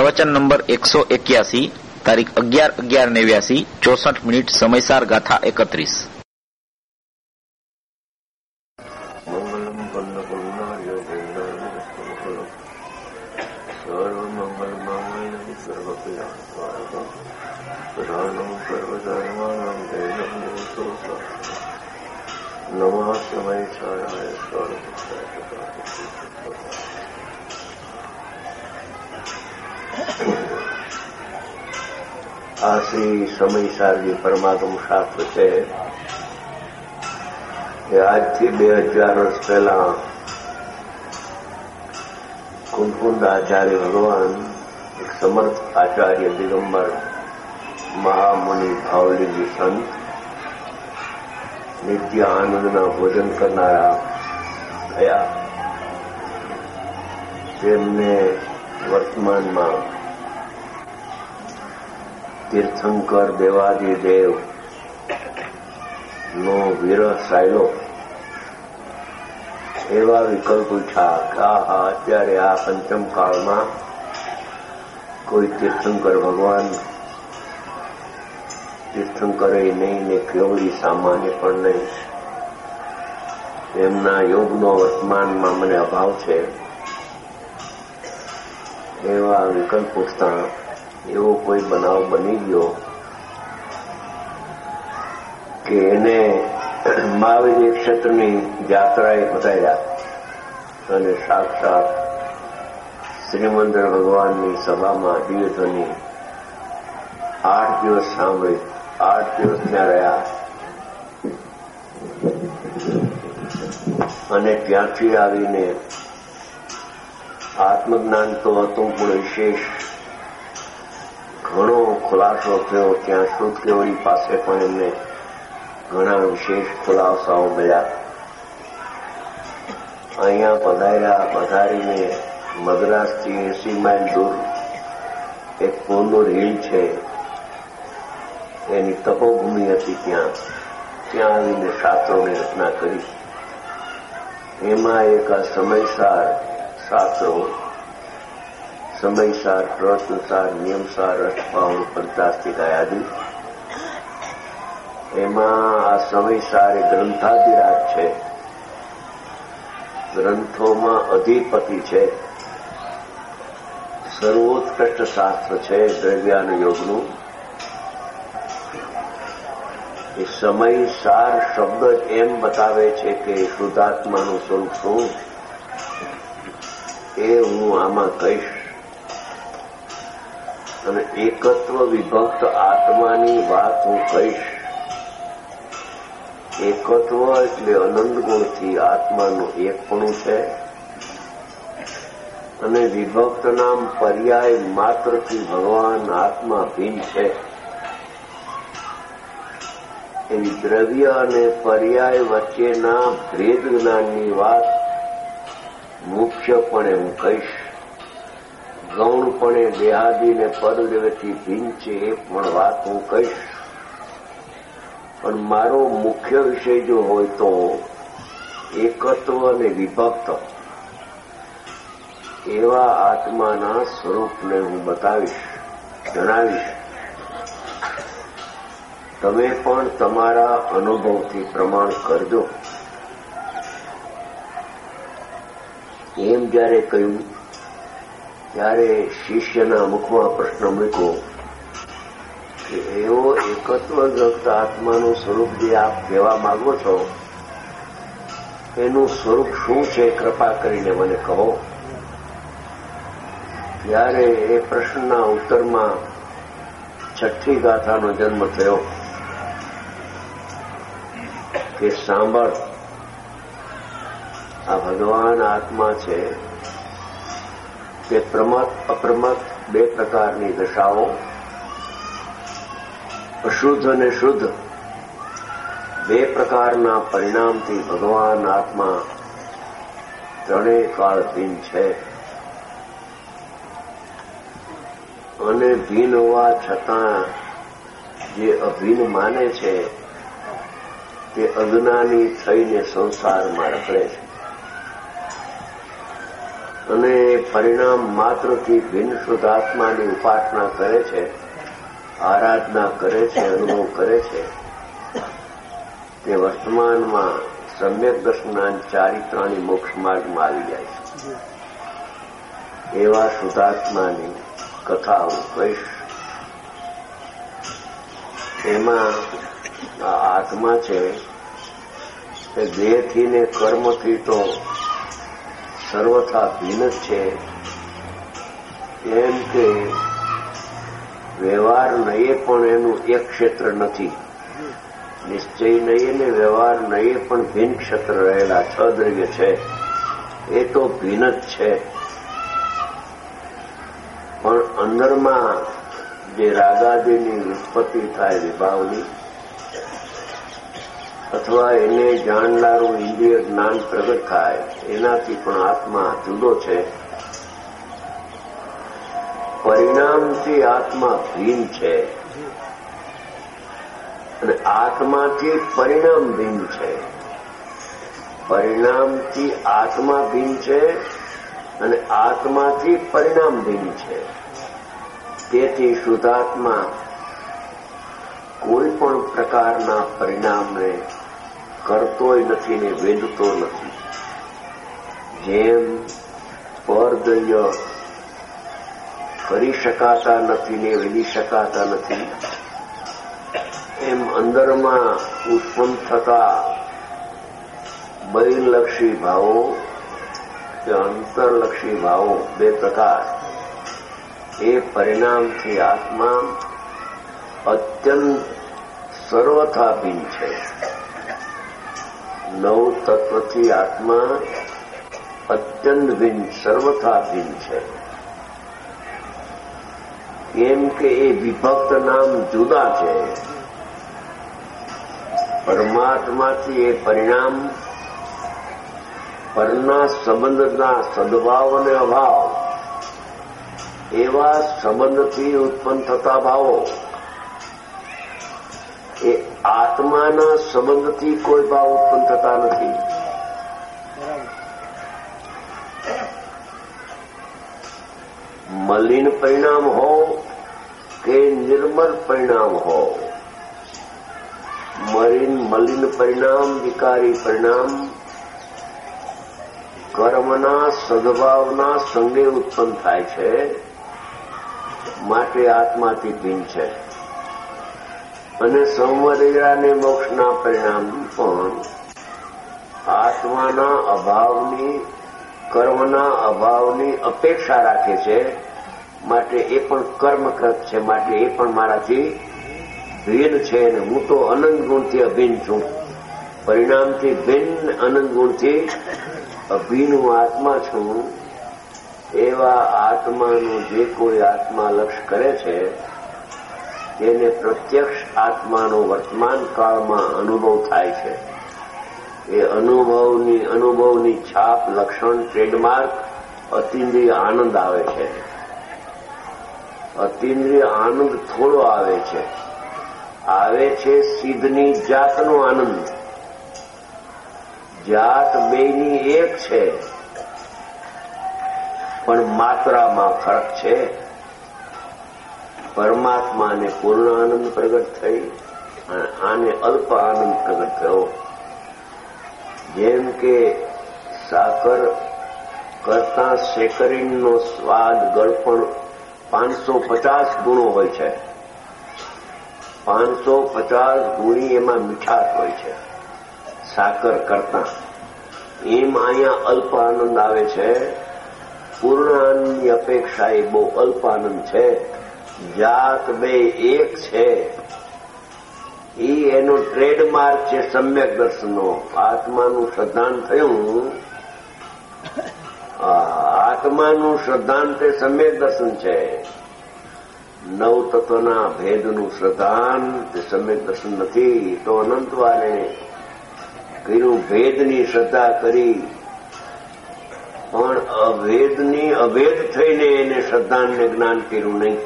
પ્રવચન નંબર 181, તારીખ 11/11/89, 64 મિનિટ. સમયસાર ગાથા 31. નમઃ સમયસારાય આ શ્રી સમયસારજી પરમાગમ શાસ્ત્ર છે એ આજથી 2000 વર્ષ પહેલા કુંકુંદ આચાર્ય ભગવાન એક સમર્થ આચાર્ય દિગંબર મહામુનિ ભાવલીજી સંત નિત્ય આનંદના ભોજન કરનારા થયા. તેમને વર્તમાનમાં તીર્થંકર દેવાદિદેવ નો વિરહ સાયલો એવા વિકલ્પ પૂછ્યા કે અત્યારે આ પંચમ કાળમાં કોઈ તીર્થંકર ભગવાન તીર્થંકરે નહીં ને કેવળી સામાન્ય પણ નહીં, એમના યોગનો વર્તમાનમાં મને અભાવ છે. એવા વિકલ્પ પૂછતા એવો કોઈ બનાવ બની ગયો કે એને મહાવીર ક્ષેત્રની યાત્રાએ પધાર્યા અને સાક્ષાત શ્રીમંદર ભગવાનની સભામાં દિવ્યધ્વનિ 8 દિવસ સાંભળી, 8 દિવસ ત્યાં રહ્યા અને ત્યાંથી આવીને આત્મજ્ઞાન તો હતું પણ વિશેષ ઘણો ખુલાસો થયો. ત્યાં શુદ્ધ કેવળી પાસે પણ એમને ઘણા વિશેષ ખુલાસાઓ મળ્યા. અહીંયા પધારીને મદ્રાસથી 80 માઇલ દૂર એક પોંદુર હિલ છે, એની તપોભૂમિ હતી. ત્યાં આવીને શાસ્ત્રોની રચના કરી. એમાં એક આ સમયસાર શાસ્ત્રો, સમયસાર, પ્રવચનસાર, નિયમસાર, અષ્ટપાવન, પંચાસ્તિકા આદિ. એમાં આ સમયસાર એ ગ્રંથાધિરાજ છે, ગ્રંથોમાં અધિપતિ છે, સર્વોત્કૃષ્ટ શાસ્ત્ર છે દ્રવ્યાન યોગનું. એ સમયસાર શબ્દ એમ બતાવે છે કે શુદ્ધાત્માનું સ્વરૂપ શું એ હું આમાં કહીશ. અને એકત્વ વિભક્ત આત્માની વાત હું કહીશ. એકત્વ એટલે અનંત ગુણથી આત્માનું એકપણું છે અને વિભક્ત નામ પર્યાય માત્રથી ભગવાન આત્મા ભિન્ન છે. એવી દ્રવ્ય અને પર્યાય વચ્ચેના ભેદ જ્ઞાનની વાત મુખ્યપણે હું કહીશ. ગૌણપણે દેહાદીને પરદ્રવ્યથી ભિન્ન છે એ પણ વાત હું કહીશ. પણ મારો મુખ્ય વિષય જો હોય તો એકત્વ અને વિભક્ત એવા આત્માના સ્વરૂપને હું બતાવીશ, જણાવીશ. તમે પણ તમારા અનુભવથી પ્રમાણ કરજો. એમ જયારે કહ્યું ત્યારે શિષ્યના મુખમાં પ્રશ્ન મૂક્યો કે એવો એકત્વગ્રસ્ત આત્માનું સ્વરૂપ જે આપ કહેવા માંગો છો એનું સ્વરૂપ શું છે, કૃપા કરીને મને કહો. ત્યારે એ પ્રશ્નના ઉત્તરમાં 6ઠ્ઠી ગાથાનો જન્મ થયો કે સાંભળ, આ ભગવાન આત્મા છે તે પ્રમત અપ્રમત 2 પ્રકારની દશાઓ, અશુદ્ધ અને શુદ્ધ 2 પ્રકારના પરિણામથી ભગવાન આત્મા ત્રણેય કાળ ભિન્ન છે. અને ભિન્ન હોવા છતાં જે અભિન્ન માને છે તે અજ્ઞાની થઈને સંસારમાં રખડે છે. અને પરિણામ માત્રથી ભિન્ન શુદ્ધાત્માની ઉપાસના કરે છે, આરાધના કરે છે, અનુભવ કરે છે, તે વર્તમાનમાં સમ્યક દર્શનાન ચારિત્રાણી મોક્ષ માર્ગમાં આવી જાય છે. એવા શુદ્ધાત્માની કથા હું કહીશ. એમાં આ આત્મા છે તે દેહથી ને કર્મથી તો સર્વથા ભિન્ન જ છે. એમ કે વ્યવહાર નયે પણ એનું એક ક્ષેત્ર નથી, નિશ્ચય નયે ને વ્યવહાર નયે પણ ભિન્ન ક્ષેત્ર રહેલા 6 દ્રવ્ય છે. એ તો ભિન્ન જ છે, પણ અંદરમાં જે રાગાદિની ઉત્પત્તિ થાય વિભાવની, અથવા એને જાણનારું ઇન્દ્રિય જ્ઞાન પ્રગટ થાય, એનાથી પણ આત્મા જુદો છે. પરિણામથી આત્મા ભિન્ન છે અને આત્માથી પરિણામ ભિન્ન છે. પરિણામથી આત્મા ભિન્ન છે અને આત્માથી પરિણામ ભિન્ન છે. તેથી શુદ્ધાત્મા કોઈ પણ પ્રકારના પરિણામને કરતોય નથી ને વેદતો નથી. જેમ પરદ્રવ્ય કરી શકાતા નથી ને વેદી શકાતા નથી, એમ અંદરમાં ઉત્પન્ન થતા બહિર્લક્ષી ભાવો કે અંતરલક્ષી ભાવો 2 પ્રકાર, એ પરિણામથી આત્મા અત્યંત સર્વથા ભિન્ન છે. 9 તત્વથી આત્મા અત્યંત ભિન્ન, સર્વથા ભિન્ન છે. કેમ કે એ વિભક્ત નામ જુદા છે. પરમાત્માથી એ પરિણામ પરના સંબંધના સદભાવ અને અભાવ, એવા સંબંધથી ઉત્પન્ન થતા ભાવો, એ આત્માના સંબંધથી કોઈ ભાવ ઉત્પન્ન થતા નથી. મલિન પરિણામ હો કે નિર્મલ પરિણામ હો, મલિન પરિણામ, વિકારી પરિણામ કર્મના સદભાવના સંગે ઉત્પન્ન થાય છે, માટે આત્માથી ભિન્ન છે. અને સંવદિરાને મોક્ષના પરિણામ પણ આત્માના અભાવની, કર્મના અભાવની અપેક્ષા રાખે છે, માટે એ પણ કર્મકૃત છે, માટે એ પણ મારાથી ભિન્ન છે. અને હું તો અનંત ગુણથી અભિન્ન છું. પરિણામથી ભિન્ન, અનંત ગુણથી અભિન્ન હું આત્મા છું. એવા આત્માનું જે કોઈ આત્મા લક્ષ્ય કરે છે, તેને પ્રત્યક્ષ આત્માનો વર્તમાન કાળમાં અનુભવ થાય છે. એ અનુભવની છાપ, લક્ષણ, ટ્રેડમાર્ક અતિન્દ્રિય આનંદ આવે છે. અતિન્દ્રિય આનંદ થોડો આવે છે સિદ્ધની જાતનો આનંદ. જાત બેયની એક છે, પણ માત્રામાં ફરક છે. પરમાત્માને પૂર્ણ આનંદ પ્રગટ થઈ અને આને અલ્પ આનંદ પ્રગટ થયો. જેમ કે સાકર કરતા સેકરીનનો સ્વાદ, ગળપણ 550 ગુણો હોય છે. 550 ગુણી એમાં મીઠાશ હોય છે સાકર કરતા. એમ અહીંયા અલ્પ આનંદ આવે છે. પૂર્ણ આનંદની અપેક્ષા એ બહુ અલ્પ આનંદ છે. જાત બે એક છે. એ એનો ટ્રેડમાર્ક છે સમ્યક દર્શનનો. આત્માનું શ્રદ્ધાંત થયું. આત્માનું શ્રદ્ધાંત તે સમ્યક દર્શન છે. 9 તત્વના ભેદનું શ્રદ્ધાંત તે સમ્યક દર્શન નથી. તો અનંતવારે કર્યું ભેદની શ્રદ્ધા કરી, પણ અભેદની અભેદ થઈને એને શ્રદ્ધાને જ્ઞાન કર્યું નહીં.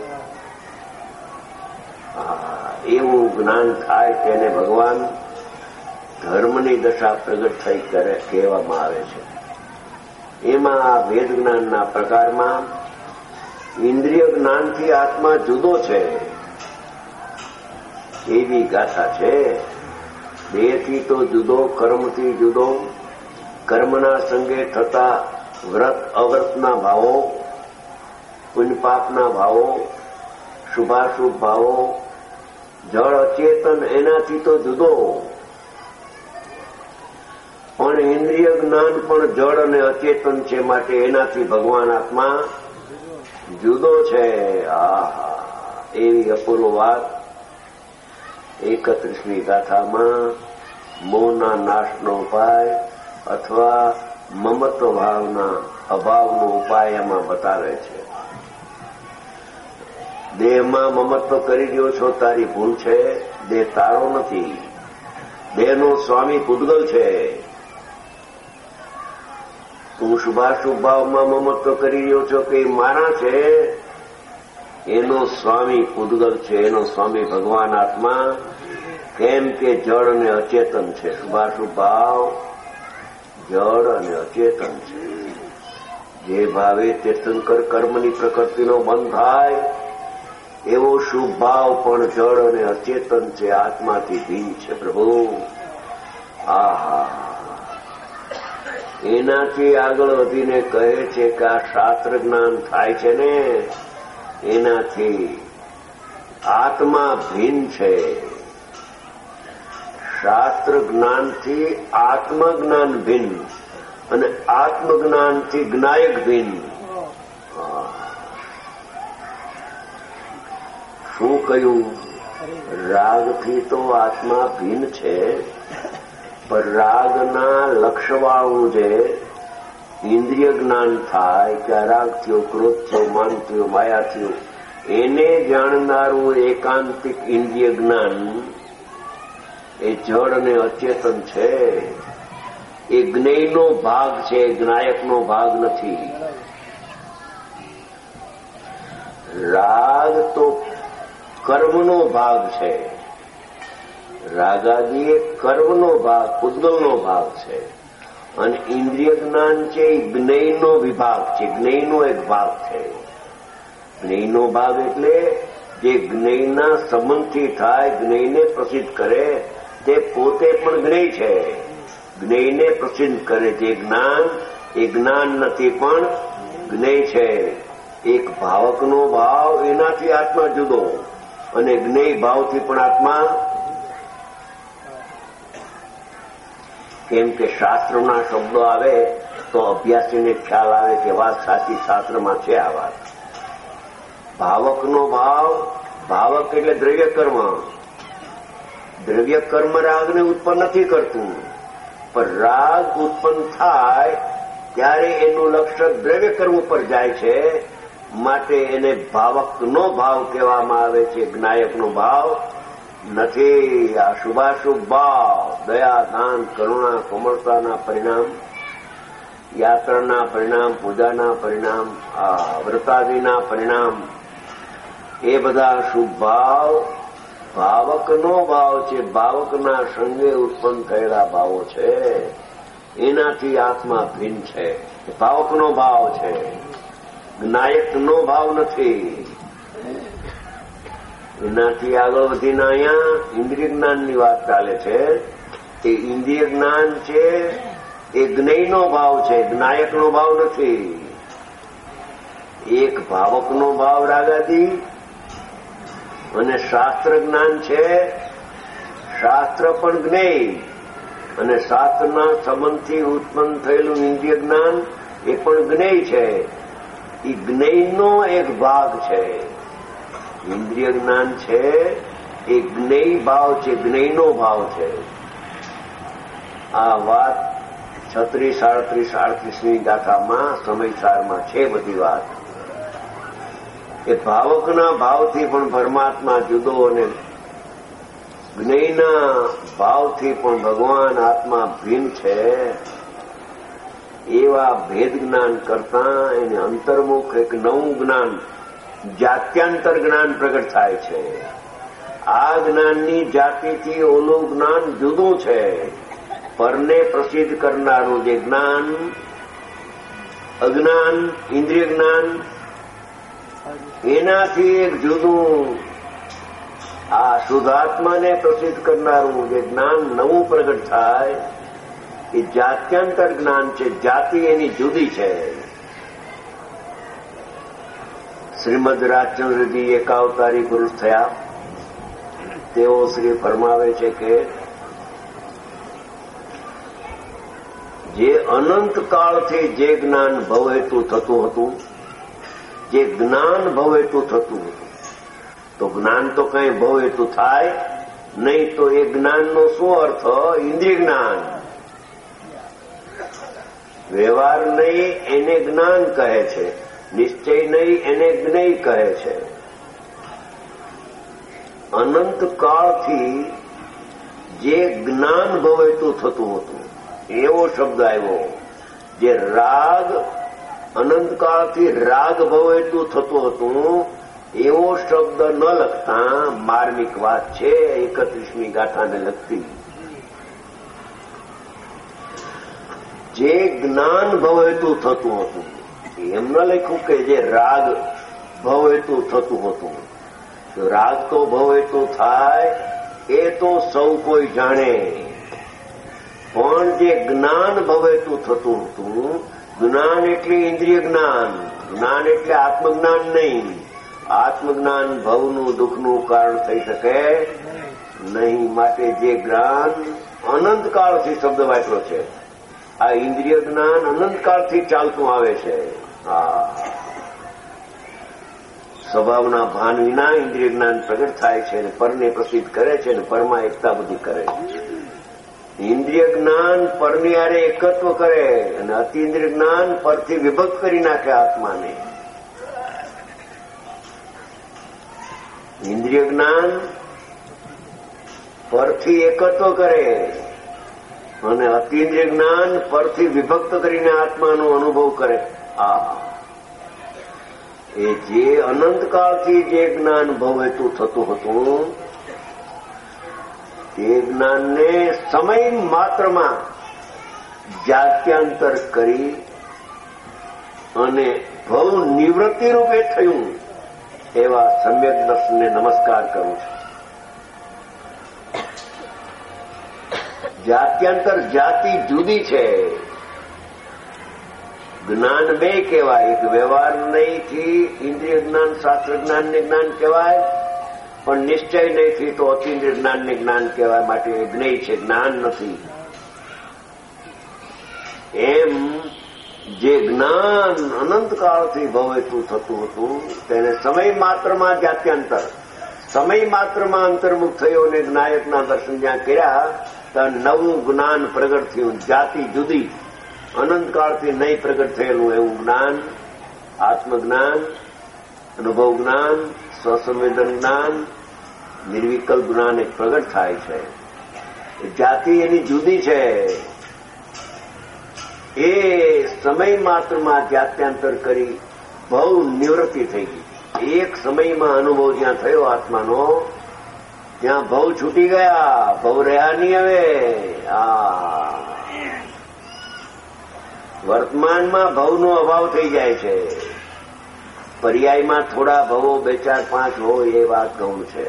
એવું જ્ઞાન થાય તેને ભગવાન ધર્મની દશા પ્રગટ થઈ કહેવામાં આવે છે. એમાં આ ભેદ જ્ઞાનના પ્રકારમાં ઇન્દ્રિય જ્ઞાનથી આત્મા જુદો છે એવી ગાથા છે. દેહથી તો જુદો, કર્મથી જુદો, કર્મના સંગે થતા વ્રત અવ્રતના ભાવો, પુણ્યપાપના ભાવો, શુભાશુભ ભાવો, જળ અચેતન એનાથી તો જુદો. પણ ઇન્દ્રિય જ્ઞાન પણ જળ અને અચેતન છે, માટે એનાથી ભગવાન આત્મા જુદો છે. આહા, એવી અપૂર્વ વાત 31મી ગાથામાં મોહના નાશનો ઉપાય અથવા મમત્વ ભાવના અભાવનો ઉપાય એમાં બતાવે છે. દેહમાં મમત્વ કરી રહ્યો છો તારી ભૂલ છે. દેહ તારો નથી. દેહનો સ્વામી પૂતગલ છે. તું શુભાશુભ ભાવમાં મમત્વ કરી રહ્યો છો કે મારા છે, એનો સ્વામી પૂતગલ છે. એનો સ્વામી ભગવાન આત્મા કેમ કે જળ અને અચેતન છે. શુભાશુભ ભાવ જળ અને અચેતન છે. જે ભાવે તે શંકર કર્મની પ્રકૃતિનો બંધ થાય એવો શુભ ભાવ પણ જળ અને અચેતન છે, આત્માથી ભિન્ન છે. પ્રભુ આહા, એનાથી આગળ વધીને કહે છે કે આ શાસ્ત્ર જ્ઞાન થાય છે ને, એનાથી આત્મા ભિન્ન છે. શાસ્ત્ર જ્ઞાનથી આત્મજ્ઞાન ભિન્ન અને આત્મજ્ઞાનથી જ્ઞાયક ભિન્ન. શું કહ્યું? રાગથી તો આત્મા ભિન્ન છે, પણ રાગના લક્ષવાળું જે ઇન્દ્રિય જ્ઞાન થાય કે રાગ થયો, ક્રોધ થયો, માન થયો, માયા થયો, એને જાણનારું એકાંતિક ઇન્દ્રિય જ્ઞાન એ જળ અને અચેતન છે. એ જ્ઞેયનો ભાગ છે, જ્ઞાયકનો ભાગ નથી. રાગ તો કર્મનો ભાગ છે. રાગાદી એ કર્મનો ભાગ, પૂતગલનો ભાગ છે. અને ઇન્દ્રિય જ્ઞાન છે એ જ્ઞેયનો વિભાગ છે, જ્ઞેયનો એક ભાગ છે. જ્ઞેયનો ભાગ એટલે જે જ્ઞેયના સંબંધથી થાય, જ્ઞેયને પ્રસિદ્ધ કરે, તે પોતે પણ જ્ઞેય છે. જ્ઞેયને પ્રસિદ્ધ કરે જે જ્ઞાન, એ જ્ઞાન નથી પણ જ્ઞેય છે. એક ભાવકનો ભાવ, એનાથી આત્મા જુદો, અને જ્ઞેય ભાવથી પણ આત્મા. કેમ કે શાસ્ત્રના શબ્દો આવે તો અભ્યાસીને ખ્યાલ આવે કે વાત સાચી, શાસ્ત્રમાં છે આ વાત. ભાવકનો ભાવ, ભાવક એટલે દ્રવ્ય કર્મ. દ્રવ્ય કર્મ રાગને ઉત્પન્ન નથી કરતું, પણ રાગ ઉત્પન્ન થાય ત્યારે એનું લક્ષ્ય દ્રવ્ય કર્મ પર જાય છે, માટે એને ભાવકનો ભાવ કહેવામાં આવે છે, જ્ઞાયકનો ભાવ નથી. આ શુભાશુભ ભાવ, દયા, દાન, કરુણા, કોમળતાના પરિણામ, યાત્રાના પરિણામ, પૂજાના પરિણામ, આ વ્રતાદિના પરિણામ, એ બધા શુભ ભાવ ભાવકનો ભાવ છે. ભાવકના સંગે ઉત્પન્ન થયેલા ભાવો છે, એનાથી આત્મા ભિન્ન છે. ભાવકનો ભાવ છે, જ્ઞાયકનો ભાવ નથી. એનાથી આગળ વધીને અહીંયા ઇન્દ્રિય જ્ઞાનની વાત ચાલે છે. તે ઇન્દ્રિય જ્ઞાન છે એ જ્ઞેયનો ભાવ છે, જ્ઞાયકનો ભાવ નથી. એક ભાવકનો ભાવ રાગાદી અને શાસ્ત્ર જ્ઞાન છે. શાસ્ત્ર પણ જ્ઞેય અને શાસ્ત્રના સંબંધથી ઉત્પન્ન થયેલું ઇન્દ્રિય જ્ઞાન એ પણ જ્ઞેય છે. એ જ્ઞેયનો એક ભાગ છે. ઇન્દ્રિય જ્ઞાન છે એ જ્ઞેય ભાવ છે, જ્ઞેયનો ભાવ છે. આ વાત 36, 37, 38મી ગાથામાં સમયસારમાં છે બધી વાત. એ ભાવકના ભાવથી પણ પરમાત્મા જુદો અને જ્ઞેયના ભાવથી પણ ભગવાન આત્મા ભિન્ન છે. એવા ભેદ જ્ઞાન કરતા એને અંતર્મુખ એક નવું જ્ઞાન, જાત્યાંતર જ્ઞાન પ્રગટ થાય છે. આ જ્ઞાનની જાતિથી ઓલું જ્ઞાન જુદું છે. પરને પ્રસિદ્ધ કરનારું જે જ્ઞાન અજ્ઞાન, ઇન્દ્રિય જ્ઞાન, એનાથી એક જુદું આ શુદ્ધાત્માને પ્રસિદ્ધ કરનારું જે જ્ઞાન નવું પ્રગટ થાય એ જાત્યંતર જ્ઞાન છે. જાતિ એની જુદી છે. શ્રીમદ રાજચંદ્રજી એકાવતારી પુરુષ થયા. તેઓ શ્રી ફરમાવે છે કે જે અનંત કાળથી જે જ્ઞાન ભવહેતુ થતું હતું, જે જ્ઞાન ભવહેતુ થતું હતું, તો જ્ઞાન તો કઈ ભવહેતુ થાય નહીં. તો એ જ્ઞાનનો શું અર્થ? ઇન્દ્રિય જ્ઞાન. વ્યવહાર નહીં એને જ્ઞાન કહે છે, નિશ્ચય નહીં એને જ્ઞેય કહે છે. અનંત કાળથી જે જ્ઞાન ભવહેતું થતું હતું એવો શબ્દ આવ્યો. જે રાગ અનંતકાળથી રાગ ભવહેતું થતું હતું એવો શબ્દ ન લખતા માર્મિક વાત છે 31મી ગાથાને લગતી. જે જ્ઞાન ભવહેતું થતું હતું એમ ન લખ્યું કે જે રાગ ભવહેતું થતું હતું. રાગ તો ભવહેતું થાય એ તો સૌ કોઈ જાણે, પણ જે જ્ઞાન ભવહેતું થતું હતું, જ્ઞાન એટલે ઇન્દ્રિય જ્ઞાન, જ્ઞાન એટલે આત્મજ્ઞાન નહીં. આત્મજ્ઞાન ભવનું દુઃખનું કારણ થઈ શકે નહીં. માટે જે જ્ઞાન અનંતકાળથી શબ્દ વાપર્યો છે, આ ઇન્દ્રિય જ્ઞાન અનંતકાળથી ચાલતું આવે છે. સ્વભાવના ભાન વિના ઇન્દ્રિય જ્ઞાન પ્રગટ થાય છે અને પરને પ્રસિદ્ધ કરે છે અને પરમાં એકતા બધી કરે છે. ઇન્દ્રિય જ્ઞાન પરની હારે એકત્વ કરે અને અતિઇન્દ્રિય જ્ઞાન પરથી વિભક્ત કરી નાખે આત્માને. ઇન્દ્રિય જ્ઞાન પરથી એકત્વ કરે અને અતિઇન્દ્રિય જ્ઞાન પરથી વિભક્ત કરીને આત્માનો અનુભવ કરે. એ જે અનંતકાળથી જે જ્ઞાન ભવહેતું થતું હતું તે જ્ઞાનને સમય માત્રમાં જાત્યાંતર કરી અને ભવ નિવૃત્તિ રૂપે થયું એવા સમ્યક દર્શનને નમસ્કાર કરું છું. જાત્યાંતર જાતિ જુદી છે. જ્ઞાન બે કહેવાય. એક વ્યવહાર નહીંથી ઇન્દ્રિય જ્ઞાન, શાસ્ત્ર જ્ઞાનને જ્ઞાન કહેવાય, પણ નિશ્ચય નહીંથી તો અતિન્દ્રિય જ્ઞાનને જ્ઞાન કહેવાય. માટે જ્ઞેય છે, જ્ઞાન નથી. એમ જે જ્ઞાન અનંતકાળથી ભવહેતું થતું હતું તેને સમય માત્રમાં જાત્યાંતર, સમય માત્રમાં અંતર્મુખ થયો અને જ્ઞાયકના દર્શન જ્યાં કર્યા ત્યાં નવું જ્ઞાન પ્રગટ થયું. જાતિ જુદી, અનંતકાળથી નહીં પ્રગટ થયેલું એવું જ્ઞાન, આત્મજ્ઞાન, અનુભવ જ્ઞાન, સ્વસંવેદન જ્ઞાન, નિર્વિકલ્પ જ્ઞાન એક પ્રગટ થાય છે. જાતિ એની જુદી છે. એ સમય માત્રમાં જાત્યાંતર કરી ભવ નિવૃત્તિ થઈ ગઈ. એક સમયમાં અનુભવ જ્યાં થયો આત્માનો ત્યાં ભવ છૂટી ગયા, ભવ રહ્યા નહીં. હવે વર્તમાનમાં ભવનો અભાવ થઈ જાય છે. પર્યાયમાં થોડા ભવો 2, 4, 5 હોય એ વાત ગૌણ છે.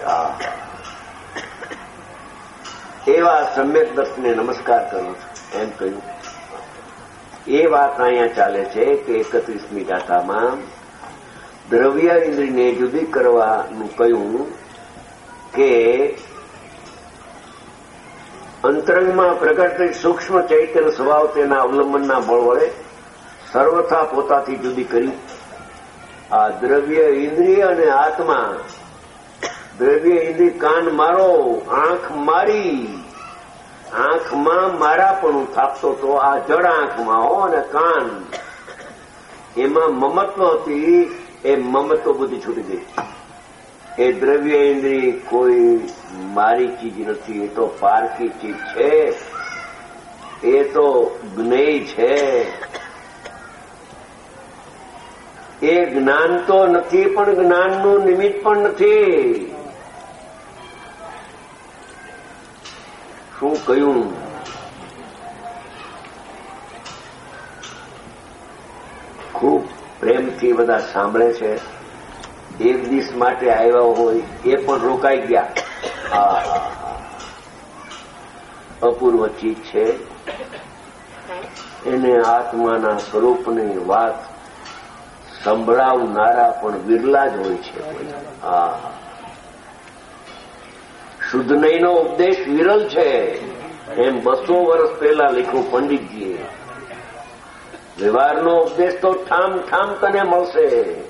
એવા સમ્યક દર્શને નમસ્કાર કરું છું એમ કહ્યું. એ વાત અહીંયા ચાલે છે કે 31મી ગાથામાં દ્રવ્ય ઇન્દ્રિયને જુદી કરવાનું કહ્યું કે અંતરંગમાં પ્રગટ સૂક્ષ્મ ચૈતન્ય સ્વભાવ તેના અવલંબનના બળ વડે સર્વથા પોતાથી જુદી કરી. આ દ્રવ્ય ઇન્દ્રિય અને આત્મા, દ્રવ્ય ઇન્દ્રિય કાન મારો, આંખ મારી, આંખમાં મારાપણું થાપતો તો આ જડ આંખમાં હો, અને કાન એમાં મમત્વ હતી, એ મમત્વ બુદ્ધિ છૂટી ગઈ. એ દ્રવ્ય ઇન્દ્રિય કોઈ મારી ચીજ નથી, એ તો પારકી ચીજ છે, એ તો જ્ઞેય છે. એ જ્ઞાન તો નથી પણ જ્ઞાનનું નિમિત્ત પણ નથી. શું કહ્યું? ખૂબ પ્રેમથી બધા સાંભળે છે. એક દિવસ માટે આવ્યા હોય એ પણ રોકાઈ ગયા. અપૂર્વ ચીજ છે. એને આત્માના સ્વરૂપની વાત સંભળાવનારા પણ વિરલા જ હોય છે. શુદ્ધ નહીંનો ઉપદેશ વિરલ છે એમ 200 વર્ષ પહેલા લખ્યું પંડિતજીએ. વ્યવહારનો ઉપદેશ તો ઠામ ઠામ તને મળશે.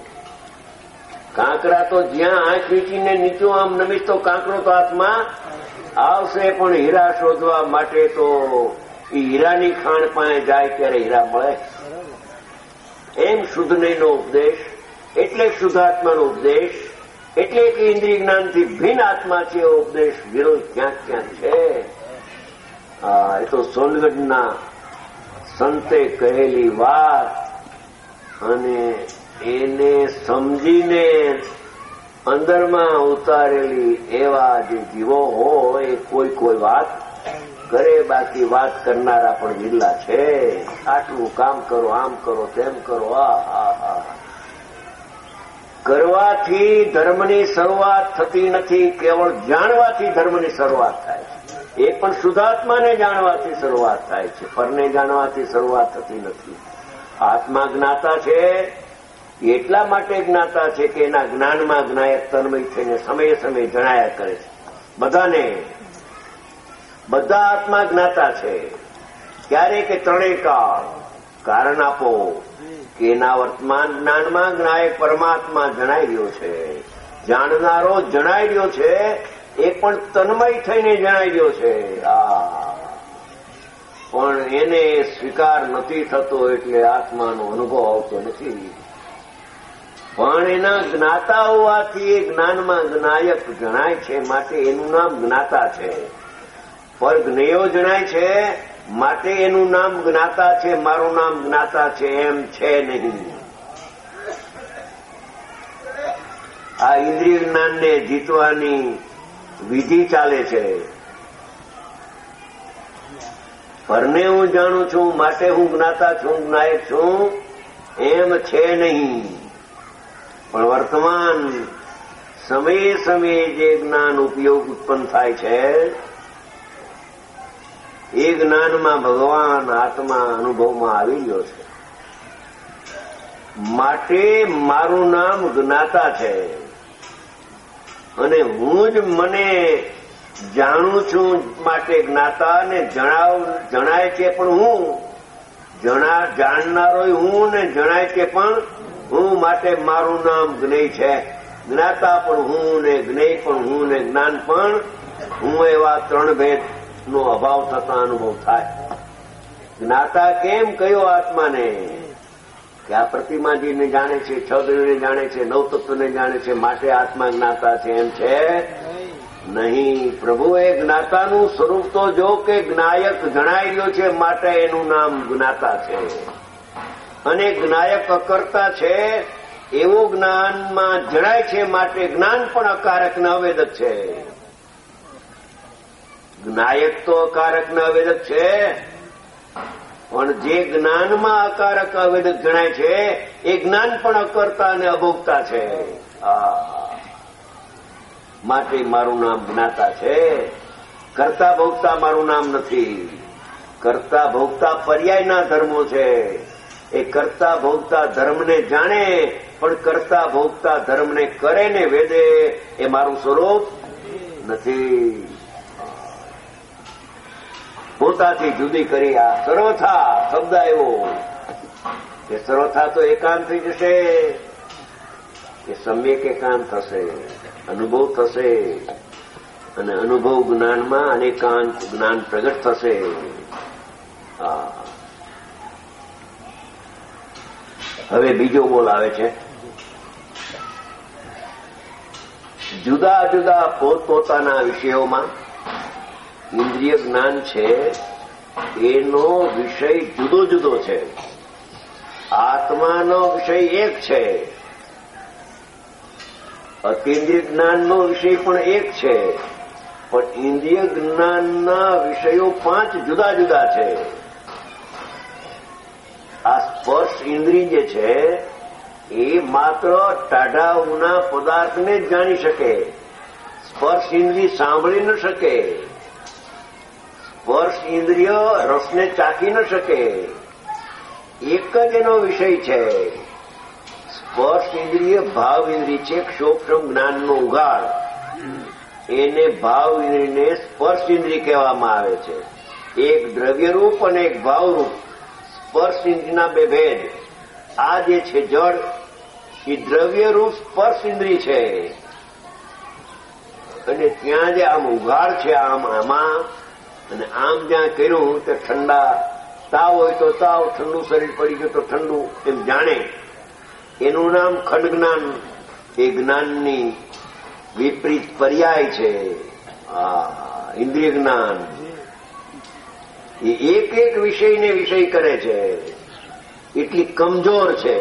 કાંકરા તો જ્યાં આંખ વીંચીને નીચું આમ નમીશ તો કાંકરો તો હાથમાં આવશે, પણ હીરા શોધવા માટે તો એ હીરાની ખાણ પાસે જાય ત્યારે હીરા મળે. એમ શુદ્ધ નહીંનો ઉપદેશ એટલે શુદ્ધાત્માનો ઉપદેશ એટલે કે ઇન્દ્રિય જ્ઞાનથી ભિન્ન આત્મા છે એવો ઉપદેશ વિરોધ ક્યાંક ક્યાંક છે. એ તો સોનગઢના સંતે કહેલી વાત અને એને સમજીને અંદરમાં ઉતારેલી એવા જે જીવો હોય એ કોઈ વાત કરે, બાકી વાત કરનારા પણ વિરલા છે. આટલું કામ કરો, આમ કરો, તેમ કરો. કરવાથી ધર્મની શરૂઆત થતી નથી, કેવળ જાણવાથી ધર્મની શરૂઆત થાય છે. એ પણ શુદ્ધાત્માને જાણવાથી શરૂઆત થાય છે, પરને જાણવાથી શરૂઆત થતી નથી. આત્મા જ્ઞાતા છે એટલા માટે જ્ઞાતા છે કે એના જ્ઞાનમાં જ્ઞાયક તન્મય થઈને સમયે સમયે જણાયા કરે છે. બધાને બધા આત્મા જ્ઞાતા છે. ક્યારે કે ત્રણેય કાળ. કારણ આપો કે એના વર્તમાન જ્ઞાનમાં જ્ઞાયક પરમાત્મા જણાઈ રહ્યો છે. જાણનારો જણાઈ રહ્યો છે, એ પણ તન્મય થઈને જણાઈ રહ્યો છે. પણ એને સ્વીકાર નથી થતો એટલે આત્માનો અનુભવ આવતો નથી. પણ એના જ્ઞાતા હોવાથી એ જ્ઞાનમાં જ્ઞાયક જણાય છે, માટે એનું નામ જ્ઞાતા છે. પર જ્ઞેયો જણાય છે માટે એનું નામ જ્ઞાતા છે. મારું નામ જ્ઞાતા છે એમ છે નહીં. આ ઇન્દ્રિય જ્ઞાનને જીતવાની વિધિ ચાલે છે. પરને હું જાણું છું માટે હું જ્ઞાતા છું, જ્ઞાયક છું એમ છે નહીં. પણ વર્તમાન સમયે સમયે જે જ્ઞાન ઉપયોગ ઉત્પન્ન થાય છે એ જ્ઞાનમાં ભગવાન આત્મા અનુભવમાં આવી ગયો છે. માટે મારું નામ જ્ઞાતા છે અને હું જ મને જાણું છું માટે જ્ઞાતા ને જણાય છે પણ હું જાણનારો હું ને જણાય છે પણ હું, માટે મારું નામ જ્ઞેય છે. જ્ઞાતા પણ હું ને જ્ઞેય પણ હું ને જ્ઞાન પણ હું. એવા ત્રણ ભેદનો અભાવ થતા અનુભવ થાય. જ્ઞાતા કેમ કયો આત્માને કે આ પ્રતિમાજીને જાણે છે, છદ્રને જાણે છે, નવતત્વને જાણે છે માટે આત્મા જ્ઞાતા છે એમ છે નહીં. પ્રભુએ જ્ઞાતાનું સ્વરૂપ તો જો કે જ્ઞાયક જણાઈ રહ્યો છે માટે એનું નામ જ્ઞાતા છે. અને જ્ઞાયક અકર્તા છે એવું જ્ઞાનમાં જણાય છે માટે જ્ઞાન પણ અકારક ને અવેદક છે. જ્ઞાયક તો અકારક ને અવેદક છે, પણ જે જ્ઞાનમાં અકારક અવેદક જણાય છે એ જ્ઞાન પણ અકર્તા અને અભોગતા છે. માટે મારું નામ જ્ઞાતા છે. કરતા ભોગતા મારું નામ નથી. કરતા ભોગતા પર્યાયના ધર્મો છે. એ કરતા ભોગતા ધર્મને જાણે પણ કરતા ભોગતા ધર્મને કરે ને વેદે એ મારું સ્વરૂપ નથી. પોતાથી જુદી કરી આ સર્વથા શબ્દ આવ્યો કે સર્વથા તો એકાંત થઈ જશે, કે સમ્યક એકાંત થશે, અનુભવ થશે અને અનુભવ જ્ઞાનમાં અનેકાંત જ્ઞાન પ્રગટ થશે. હવે બીજો બોલ આવે છે. જુદા જુદા પોતપોતાના વિષયોમાં ઇન્દ્રિય જ્ઞાન છે એનો વિષય જુદો જુદો છે. આત્માનો વિષય એક છે, અતિન્દ્રિય જ્ઞાનનો વિષય પણ એક છે, પણ ઇન્દ્રિય જ્ઞાનના વિષયો 5 જુદા જુદા છે. આ સ્પર્શ ઇન્દ્રિય જે છે એ માત્ર ટાઢા ઊના પદાર્થને જ જાણી શકે. સ્પર્શ ઇન્દ્રિય સાંભળી ન શકે. સ્પર્શ ઇન્દ્રિય રસને ચાખી ન શકે. એક જ એનો વિષય છે. સ્પર્શ ઇન્દ્રિય ભાવ ઇન્દ્રિય છે. ક્ષોક્ષમ જ્ઞાનનો ઉગાડ એને ભાવ ઇન્દ્રિયને સ્પર્શ ઇન્દ્રિય કહેવામાં આવે છે. એક દ્રવ્યરૂપ અને એક ભાવરૂપ સ્પર્શ ઇન્દ્રિયના બે ભેદ. આ જે છે જળ એ દ્રવ્યરૂપ સ્પર્શ ઇન્દ્રિય છે અને ત્યાં જે આમ ઉઘાડ છે આમાં અને આમ જ્યાં કર્યું તે ઠંડા તાવ હોય તો તાવ, ઠંડુ શરીર પડી ગયું તો ઠંડુ એમ જાણે. એનું નામ ખંડ જ્ઞાન. એ જ્ઞાનની વિપરીત પર્યાય છે ઇન્દ્રિય જ્ઞાન. એ એક એક વિષયને વિષય કરે છે એટલી કમજોર છે.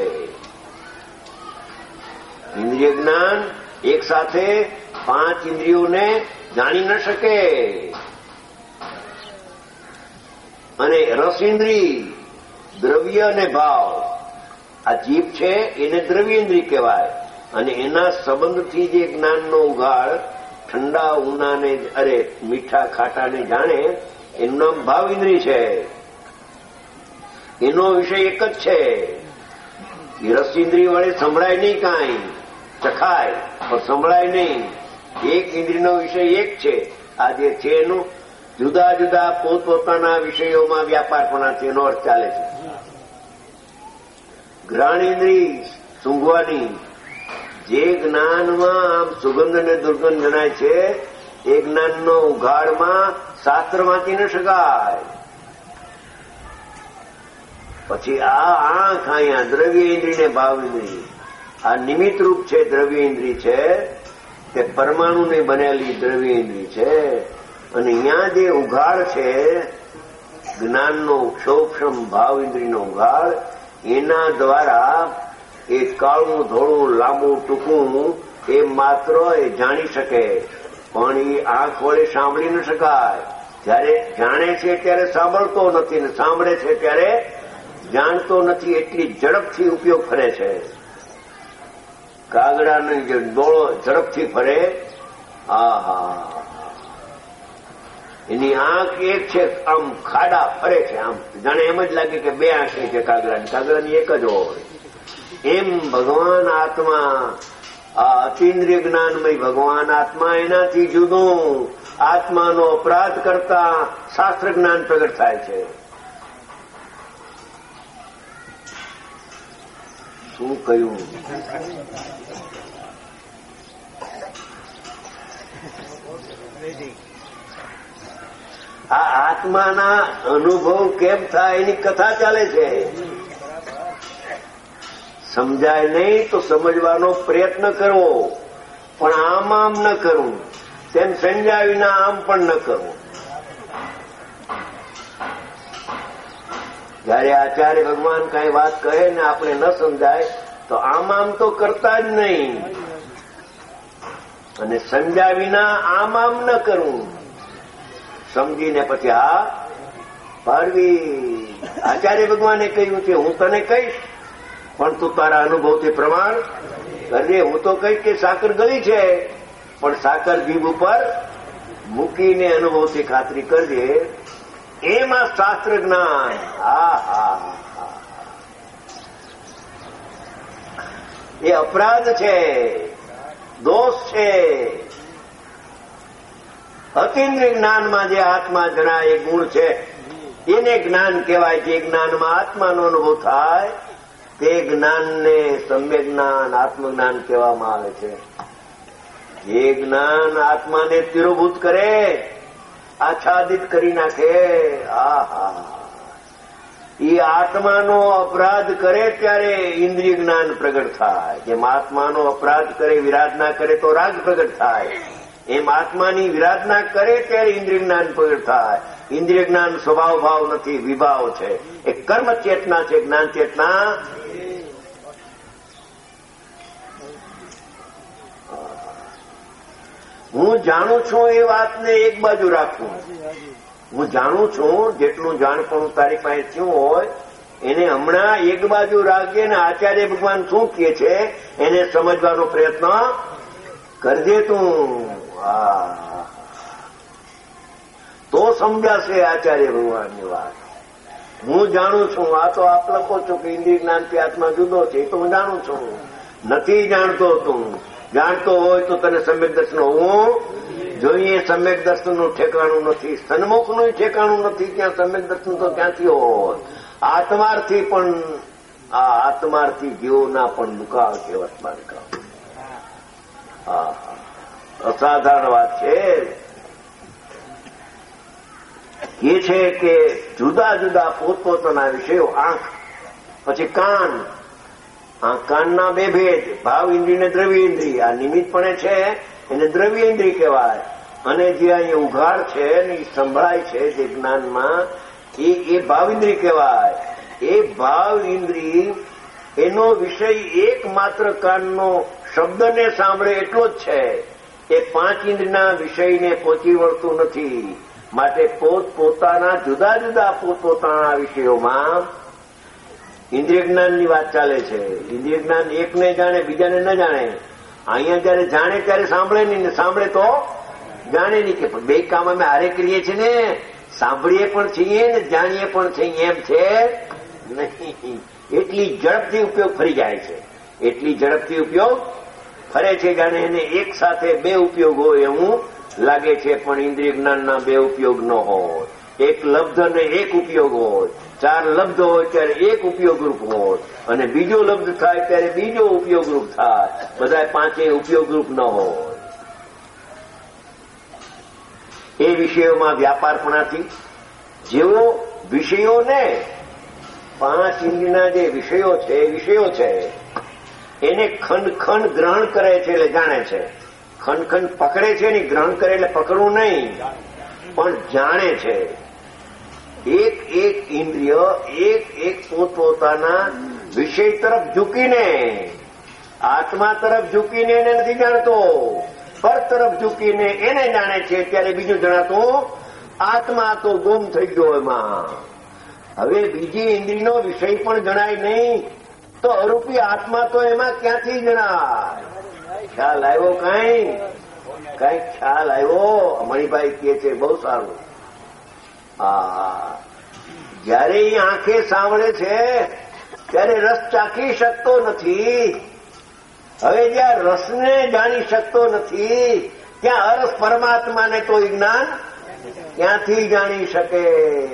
ઇન્દ્રિય જ્ઞાન એક સાથે 5 ઇન્દ્રિયોને જાણી ન શકે. અને રસ ઇન્દ્રિય, દ્રવ્ય અને ભાવ, આ જીભ છે એને દ્રવ્ય ઇન્દ્રિય કહેવાય. અને એના સંબંધથી જે જ્ઞાનનો ઉઘાડ ઠંડા ઉનાને મીઠા ખાટાને જાણે એનું નામ ભાવ ઇન્દ્રિય છે. એનો વિષય એક જ છે. એ રસ ઇન્દ્રિય વડે સંભળાય નહીં, કાંઈ ચખાય પણ સંભળાય નહીં. એક ઇન્દ્રિયનો વિષય એક છે. આ જે છે એનું જુદા જુદા પોતપોતાના વિષયોમાં વ્યાપારપણાથી એનો અર્થ ચાલે છે. ઘ્રાણ ઇન્દ્રિય સૂંઘવાની, જે જ્ઞાનમાં આમ સુગંધ અને દુર્ગંધ જણાય છે એ જ્ઞાનનો ઉઘાડમાં શાસ્ત્ર વાંચી ન શકાય. પછી આ આંખ અહીંયા દ્રવ્ય ઇન્દ્રિય ને ભાવ ઇન્દ્રિય, આ નિમિત્ત રૂપ છે. દ્રવ્ય ઇન્દ્રિય છે તે પરમાણુને બનેલી દ્રવ્ય ઇન્દ્રિય છે. અને અહીંયા જે ઉઘાડ છે જ્ઞાનનો ક્ષોક્ષમ ભાવ ઇન્દ્રિયનો ઉઘાડ, એના દ્વારા એ કાળું ધોળું લાંબુ ટૂંકું એ માત્ર એ જાણી શકે પણ એ આંખ વડે સાંભળી ન શકાય. જયારે જાણે છે ત્યારે સાંભળતો નથી ને સાંભળે છે ત્યારે જાણતો નથી. એટલી ઝડપથી ઉપયોગ કરે છે. કાગડાનો જે ડોળો ઝડપથી ફરે, એની આંખ એક છે, આમ ખાડા ફરે છે. આમ જાણે એમ જ લાગે કે બે આંખની છે કાગડાની એક જ હોય. એમ ભગવાન આત્મા, આ અતિન્દ્રિય જ્ઞાનમય ભગવાન આત્મા એનાથી જુદું આત્માનો અપરાધ કરતા શાસ્ત્ર જ્ઞાન પ્રગટ થાય છે. શું કહ્યું? આ આત્માના અનુભવ કેમ થાય એની કથા ચાલે છે. સમજાય નહીં તો સમજવાનો પ્રયત્ન કરવો, પણ આમ ન કરવું. તેમ સમજાય વિના આમ પણ ન કરવું. જયારે આચાર્ય ભગવાન કઈ વાત કહે ને આપણે ન સમજાય તો આમ તો કરતા જ નહીં. અને સમજાય વિના આમ ન કરવું. સમજીને પછી હા પાડવી. આચાર્ય ભગવાને કહ્યું છે હું તને કહીશ પણ તું તારા અનુભવથી પ્રમાણ કરજે. હું તો કહીશ કે સાકર ગળી છે પણ સાકર જીભ ઉપર મૂકીને અનુભવથી ખાતરી કરજે. એમાં શાસ્ત્ર જ્ઞાન. એ અપરાધ છે, દોષ છે. અતિન્દ્રિય જ્ઞાનમાં જે આત્મા જણાય એ ગુણ છે એને જ્ઞાન કહેવાય. જે જ્ઞાનમાં આત્માનો અનુભવ થાય તે જ્ઞાનને સમ્યક જ્ઞાન, આત્મજ્ઞાન કહેવામાં આવે છે. જે જ્ઞાન આત્માને તિરોભૂત કરે, આચ્છાદિત કરી નાખે, એ આત્માનો અપરાધ કરે ત્યારે ઇન્દ્રિય જ્ઞાન પ્રગટ થાય. જેમ આત્માનો અપરાધ કરે, વિરાધના કરે તો રાગ પ્રગટ થાય, એમ આત્માની વિરાધના કરે ત્યારે ઇન્દ્રિય જ્ઞાન પ્રગટ થાય. ઇન્દ્રિય જ્ઞાન સ્વભાવ ભાવ નથી, વિભાવ છે. એ કર્મ ચેતના છે, જ્ઞાન ચેતના. હું જાણું છું એ વાતને એક બાજુ રાખવું. હું જાણું છું જેટલું જાણપણું તારી પાસે થયું હોય એને હમણાં એક બાજુ રાખજે ને આચાર્ય ભગવાન શું કહે છે એને સમજવાનો પ્રયત્ન કરજે તું. તો સમજાશે આચાર્ય ભગવાનની વાત. હું જાણું છું, આ તો આપ લખો છો કે ઇન્દ્રિય જ્ઞાનથી આત્મા જુદો છે, એ તો હું જાણું છું. નથી જાણતો તું. જાણતો હોય તો તને સમ્યક દર્શન હોવું જોઈએ. સમ્યક દર્શનનું ઠેકાણું નથી, સન્મુખનું ઠેકાણું નથી. ત્યાં સમ્યક દર્શન તો ક્યાંથી હોય? આત્માર્થી પણ આ આત્માર્થી જીવોના પણ દુકાળ છે વર્તમાન કાળ. અસાધારણ વાત છે. એ છે કે જુદા જુદા પોતપોતાના વિષયો. આંખ, પછી કાન. આ કાનના બે ભેદ, ભાવ ઇન્દ્રિય ને દ્રવ્ય ઇન્દ્રિય. આ નિમિત્તપણે છે એને દ્રવ્ય ઇન્દ્રિય કહેવાય. અને જે અહીંયા ઉઘાડ છે ને એ સંભળાય છે જે જ્ઞાનમાં, એ ભાવ ઇન્દ્રિય કહેવાય. એ ભાવ ઇન્દ્રિય એનો વિષય એકમાત્ર કાનનો શબ્દને સાંભળે એટલો જ છે. એ પાંચ ઇન્દ્રિયના વિષયને પહોંચી વળતું નથી. માટે પોતપોતાના જુદા જુદા પોતપોતાના વિષયોમાં ઇન્દ્રિય જ્ઞાનની વાત ચાલે છે. ઇન્દ્રિય જ્ઞાન એકને જાણે બીજાને ન જાણે. અહીંયા જયારે જાણે ત્યારે સાંભળે નહીં, ને સાંભળે તો જાણે નહીં. કે બે કામ અમે હારે કરીએ છીએ ને, સાંભળીએ પણ છીએ ને જાણીએ પણ છીએ, એમ છે નહીં. એટલી ઝડપથી ઉપયોગ ફરી જાય છે. એટલી ઝડપથી ઉપયોગ ફરે છે જાણે એને એક સાથે બે ઉપયોગ હોય એવું લાગે છે. પણ ઇન્દ્રિય જ્ઞાનના બે ઉપયોગ ન હોય. એક લબ્ધ અને એક ઉપયોગ હોય. ચાર લબ્ધ હોય ત્યારે એક ઉપયોગરૂપ હોય, અને બીજો લબ્ધ થાય ત્યારે બીજો ઉપયોગરૂપ થાય. બધા પાંચેય ઉપયોગરૂપ ન હોય. એ વિષયોમાં વ્યાપારપણાથી જેવો વિષયોને પાંચ ઇન્દ્રિયના જે વિષયો છે એ વિષયો છે એને ખંડ ખંડ ગ્રહણ કરે છે એટલે જાણે છે. ખંડ ખંડ પકડે છે ને ગ્રહણ કરે એટલે પકડવું નહીં પણ જાણે છે. એક એક ઇન્દ્રિય એક એક પોતપોતાના વિષય તરફ ઝૂકીને, આત્મા તરફ ઝૂકીને એને નથી જાણતો, પર તરફ ઝૂકીને એને જાણે છે. ત્યારે બીજું જણાતું આત્મા તો ગુમ થઈ ગયો એમાં. હવે બીજી ઇન્દ્રિયનો વિષય પણ જણાય નહીં તો અરૂપી આત્મા તો એમાં ક્યાંથી જણાય? ખ્યાલ આવ્યો? કઈ ખ્યાલ આવ્યો? મણિભાઈ કહે છે બહુ સારું. જયારે એ આંખે સાંભળે છે ત્યારે રસ ચાખી શકતો નથી. હવે જ્યાં રસને જાણી શકતો નથી ત્યાં અરસ પરમાત્માને તો જ્ઞાન ક્યાંથી જાણી શકે?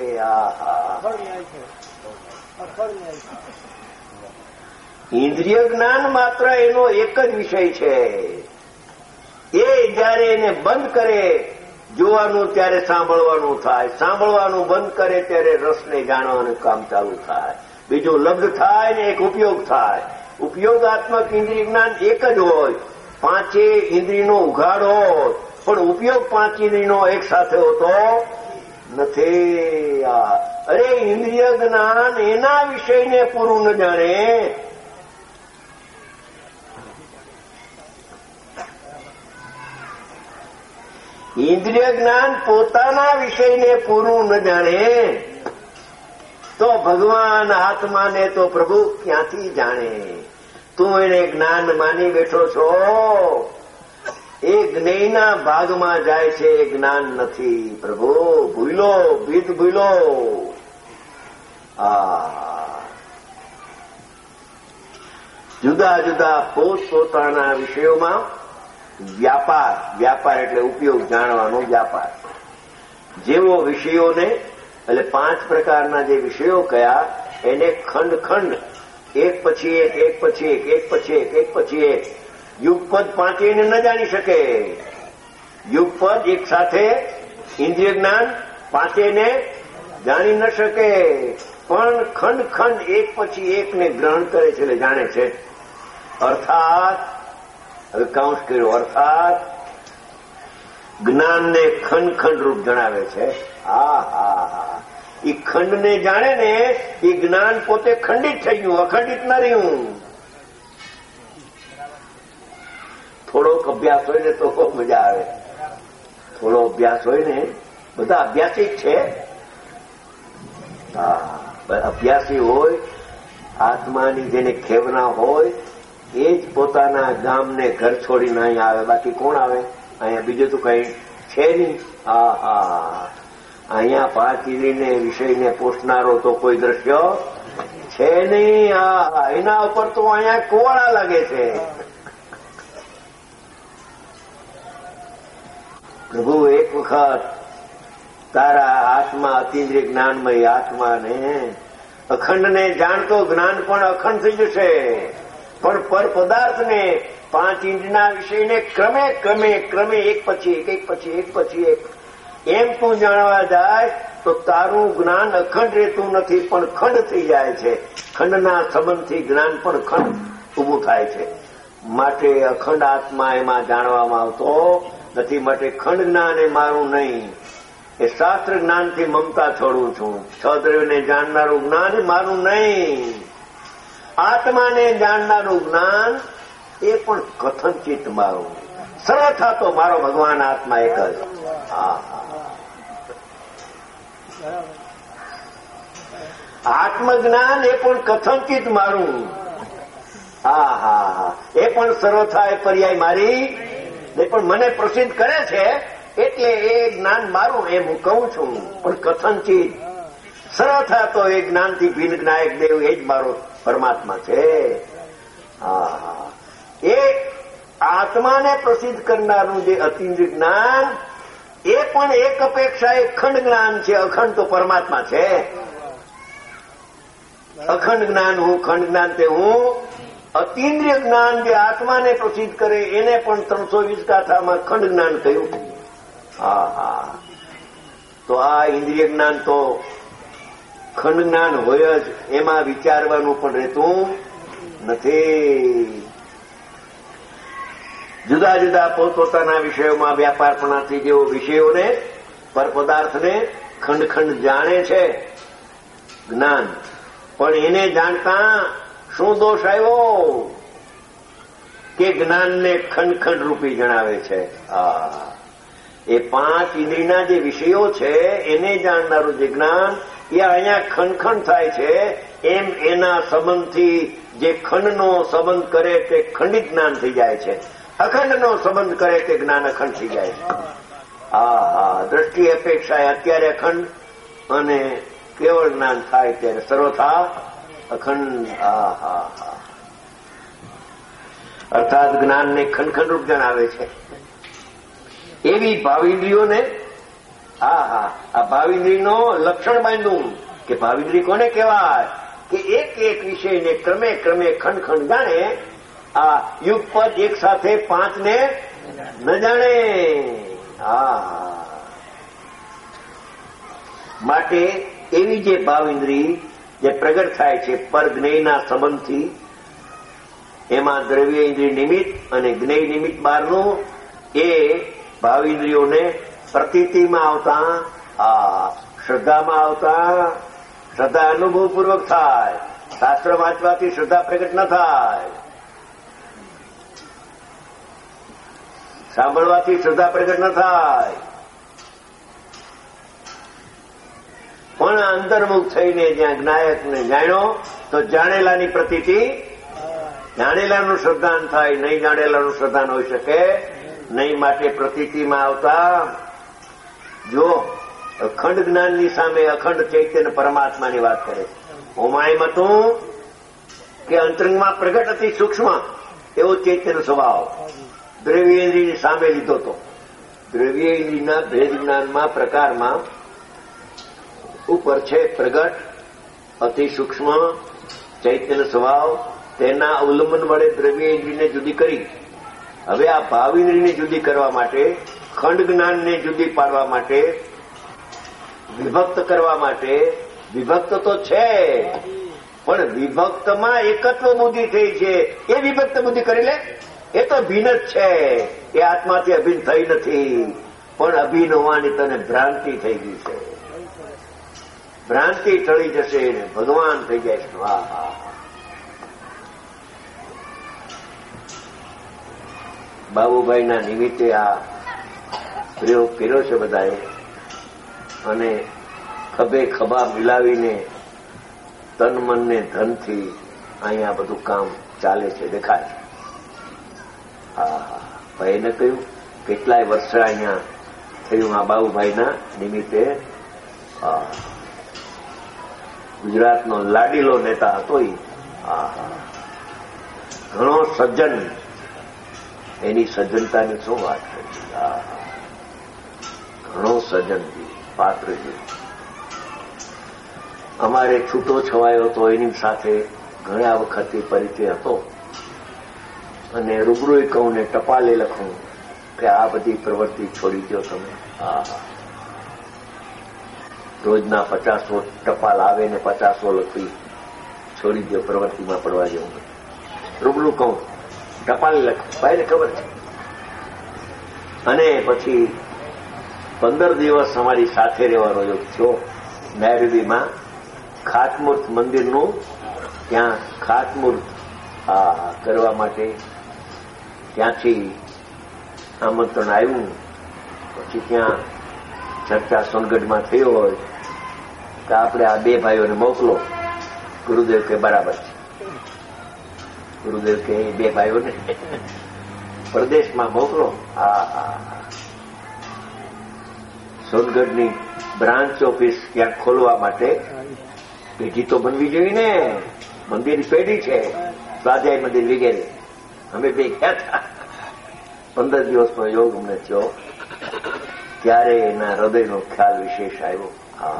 ઇન્દ્રિય જ્ઞાન માત્ર એનો એક જ વિષય છે. એ જયારે એને બંધ કરે જોવાનું ત્યારે સાંભળવાનું થાય, સાંભળવાનું બંધ કરે ત્યારે રસને જાણવાનું કામ ચાલુ થાય. બીજું લબ્ધ થાય ને એક ઉપયોગ થાય. ઉપયોગાત્મક ઇન્દ્રિય જ્ઞાન એક જ હોય. પાંચે ઇન્દ્રિયનો ઉઘાડ હોય પણ ઉપયોગ પાંચ ઇન્દ્રિયનો એક સાથે હોતો નથી. અરે ઇન્દ્રિય જ્ઞાન એના વિષયને પૂરું ન જાણે. ઇન્દ્રિય જ્ઞાન પોતાના વિષયને પૂરું ન જાણે તો ભગવાન આત્માને તો પ્રભુ ક્યાંથી જાણે? તું એને જ્ઞાન માની બેઠો છો, એ જ્ઞેયના ભાગમાં જાય છે, એ જ્ઞાન નથી. પ્રભુ ભૂલો, ભીત ભૂલો. જુદા જુદા પોતપોતાના વિષયોમાં વ્યાપાર, વ્યાપાર એટલે ઉપયોગ, જાણવાનો વ્યાપાર. જેવો વિષયોને એટલે પાંચ પ્રકારના જે વિષયો કયા એને ખંડ ખંડ એક પછી એક, એક પછી એક, એક પછી એક, એક પછી એક. યુગપદ પાંચેયને ન જાણી શકે. યુગપદ એક સાથે ઇન્દ્રિય જ્ઞાન પાંચેયને જાણી ન શકે, પણ ખંડ ખંડ એક પછી એકને ગ્રહણ કરે છે એટલે જાણે છે. અર્થાત હવે કાઉન્સ કર્યો, અર્થાત જ્ઞાનને ખંડ ખંડ રૂપ જણાવે છે. એ ખંડને જાણે ને એ જ્ઞાન પોતે ખંડિત થઈ ગયું, અખંડિત ન રહ્યું. થોડોક અભ્યાસ હોય ને તો ખૂબ મજા આવે. થોડો અભ્યાસ હોય ને, બધા અભ્યાસિક છે. અભ્યાસી હોય, આત્માની જેને ખેવના હોય એ જ પોતાના ગામને ઘર છોડીને અહીંયા આવે. બાકી કોણ આવે અહીંયા? બીજું તો કઈ છે નહીં. અહીંયા પાંચ ઇન્દ્રિયને વિષયને પોષનારો તો કોઈ દ્રશ્ય છે નહીં. એના ઉપર તો અહીંયા કુવાડા લાગે છે. પ્રભુ એક વખત તારા આત્મા અતિન્દ્રિય જ્ઞાનમય આત્માને અખંડને જાણતો જ્ઞાન પણ અખંડ થઈ જશે, પણ પર પદાર્થને પાંચ ઇન્દ્રિયના વિષયને ક્રમે ક્રમે ક્રમે એક પછી એક એમ તું જાણવા જાય તો તારું જ્ઞાન અખંડ રહેતું નથી, પણ ખંડ થઈ જાય છે. ખંડના સંબંધથી જ્ઞાન પણ ખંડ ઉભું થાય છે. માટે અખંડ આત્મા એમાં જાણવામાં આવતો નથી. માટે ખંડ જ્ઞાન એ મારું નહીં, એ શાસ્ત્ર જ્ઞાનથી મમતા છોડું છું. છ દ્રવ્યને જાણનારું જ્ઞાન એ મારું નહીં. આત્માને જાણનારું જ્ઞાન એ પણ કથનચિત મારું. સર્વથા તો મારો ભગવાન આત્મા એક જ. આત્મજ્ઞાન એ પણ કથનચિત મારું. એ પણ સર્વથા એ પર્યાય મારી, એ પણ મને પ્રસિદ્ધ કરે છે એટલે એ જ્ઞાન મારું એમ હું કહું છું. પણ કથનચિત સર્વથા તો એ જ્ઞાનથી ભિન્ન જ્ઞાયક દેવ એ જ મારો પરમાત્મા છે. એ આત્માને પ્રસિદ્ધ કરનારું જે અતિન્દ્રિય જ્ઞાન એ પણ એક અપેક્ષા એક ખંડ જ્ઞાન છે. અખંડ તો પરમાત્મા છે. અખંડ જ્ઞાન હું, ખંડ જ્ઞાન તે હું. અતિન્દ્રિય જ્ઞાન જે આત્માને પ્રસિદ્ધ કરે એને પણ 320 ગાથામાં ખંડ જ્ઞાન કહ્યું. તો આ ઇન્દ્રિય જ્ઞાન તો ખંડ જ્ઞાન હોય જ, એમાં વિચારવાનું પણ રહેતું નથી. જુદા જુદા પોતપોતાના વિષયોમાં વ્યાપારપણાથી જેઓ વિષયોને પર પદાર્થને ખંડ ખંડ જાણે છે જ્ઞાન, પણ એને જાણતા શું દોષ આવ્યો કે જ્ઞાનને ખંડ ખંડ રૂપી જણાવે છે. એ પાંચ ઇન્દ્રિયના જે વિષયો છે એને જાણનારું જે જ્ઞાન એ અહીંયા ખંડ થાય છે. એમ એના સંબંધથી જે ખંડનો સંબંધ કરે તે ખંડિત જ્ઞાન થઈ જાય છે. અખંડનો સંબંધ કરે તે જ્ઞાન અખંડ થઈ જાય છે. દ્રષ્ટિ અપેક્ષાએ અત્યારે અખંડ અને કેવળ જ્ઞાન થાય ત્યારે સર્વથા અખંડ. અર્થાત જ્ઞાનને ખંડ ખંડ રૂપ જણાવે છે. એવી ભાવિન્દ્રિયોને આ ભાવિન્દ્રિયનો લક્ષણ બાંધવું કે ભાવિન્દ્રિય કોને કહેવાય કે એક એક વિષયને ક્રમે ક્રમે ખંડ ખંડ જાણે. આ યુગપદ એક સાથે પાંચને ન જાણે. માટે એવી જે ભાવિન્દ્રિય જે પ્રગટ થાય છે પર જ્ઞેયના સંબંધથી, એમાં દ્રવ્ય ઇન્દ્રિય નિમિત્ત અને જ્ઞેય નિમિત્ત બહારનું, એ ભાવિન્દ્રિયોને પ્રતીતિમાં આવતા, શ્રદ્ધામાં આવતા, શ્રદ્ધા અનુભવપૂર્વક થાય. શાસ્ત્ર વાંચવાથી શ્રદ્ધા પ્રગટ ન થાય, સાંભળવાથી શ્રદ્ધા પ્રગટ ન થાય, પણ અંતર્મુખ થઈને જ્યાં જ્ઞાયકને જાણ્યો તો જાણેલાની પ્રતીતિ, જાણેલાનું શ્રદ્ધાન થાય, નહીં જાણેલાનું શ્રદ્ધાન હોઈ શકે નહીં. માટે પ્રતીતિમાં આવતા જો અખંડ જ્ઞાનની સામે અખંડ ચૈતન્ય પરમાત્માની વાત કરે છે. ઓમાં એમ હતું કે અંતરંગમાં પ્રગટ હતી સૂક્ષ્મ એવો ચૈતન્ય સ્વભાવ દ્રવ્યેન્દ્રિયની સામે લીધો હતો. દ્રવ્યેન્દ્રિયના ભેદ જ્ઞાનમાં પ્રકારમાં ઉપર છે પ્રગટ અતિ સૂક્ષ્મ ચૈતન્ય સ્વભાવ. તેના અવલંબન વડે દ્રવ્યેન્દ્રિયને જુદી કરી. હવે આ ભાવિન્દ્રિયને જુદી કરવા માટે, ખંડ જ્ઞાનને જુદી પાડવા માટે, વિભક્ત કરવા માટે, વિભક્ત તો છે પણ વિભક્તમાં એકત્વ બુદ્ધિ થઈ છે. એ વિભક્ત બુદ્ધિ કરી લે, એ તો ભિન્ન જ છે. એ આત્માથી અભિન્ન થઈ નથી, પણ અભિન્ન હોવાની તને ભ્રાંતિ થઈ ગઈ છે. ભ્રાંતિ ટળી જશે ને ભગવાન થઈ જાય છે. બાબુભાઈના નિમિત્તે આ પ્રયોગ કર્યો છે બધાએ, અને ખભે ખભા મિલાવીને તન મન ને ધનથી અહીંયા બધું કામ ચાલે છે, દેખાય. હા, ભાઈને કહ્યું કેટલાય વર્ષે અહીંયા થયું આ બાબુભાઈના નિમિત્તે. ગુજરાતનો લાડીલો નેતા હતો એ. ઘણો સજ્જન, એની સજ્જનતાની શું વાત કરી. ઘણો સજ્જન પાત્રજી. અમારે છૂટો છવાયો હતો, એની સાથે ઘણા વખતથી પરિચય હતો. અને રૂબરૂ કહું ને ટપાલે લખું કે આ બધી પ્રવૃત્તિ છોડી દો તમે. રોજના 50 ટપાલ આવે ને 50 લખી છોડી દો, પ્રવૃત્તિમાં પડવા જેવું. રૂબરૂ કહું, ટપાલે લખું, ભાઈને ખબર છે. અને પછી 15 દિવસ અમારી સાથે રહેવાનો યોગ થયો. નૈઋતિમાં ખાતમુહૂર્ત મંદિરનું ત્યાં ખાતમુહૂર્ત કરવા માટે ત્યાંથી આમંત્રણ આવ્યું. પછી ત્યાં ચર્ચા સોનગઢમાં થયો હોય તો આપણે આ 2 ભાઈઓને મોકલો. ગુરુદેવ કે બરાબર છે. ગુરુદેવ કે 2 ભાઈઓને પ્રદેશમાં મોકલો. સોનગઢની બ્રાન્ચ ઓફિસ ત્યાં ખોલવા માટે પેઢી તો બનવી જોઈએ ને. મંદિર પેઢી છે, સ્વાધ્યાય મંદિર વગેરે. અમે 2 ગયા હતા. 15 દિવસનો યોગ અમને થયો. ત્યારે એના હૃદયનો ખ્યાલ વિશેષ આવ્યો.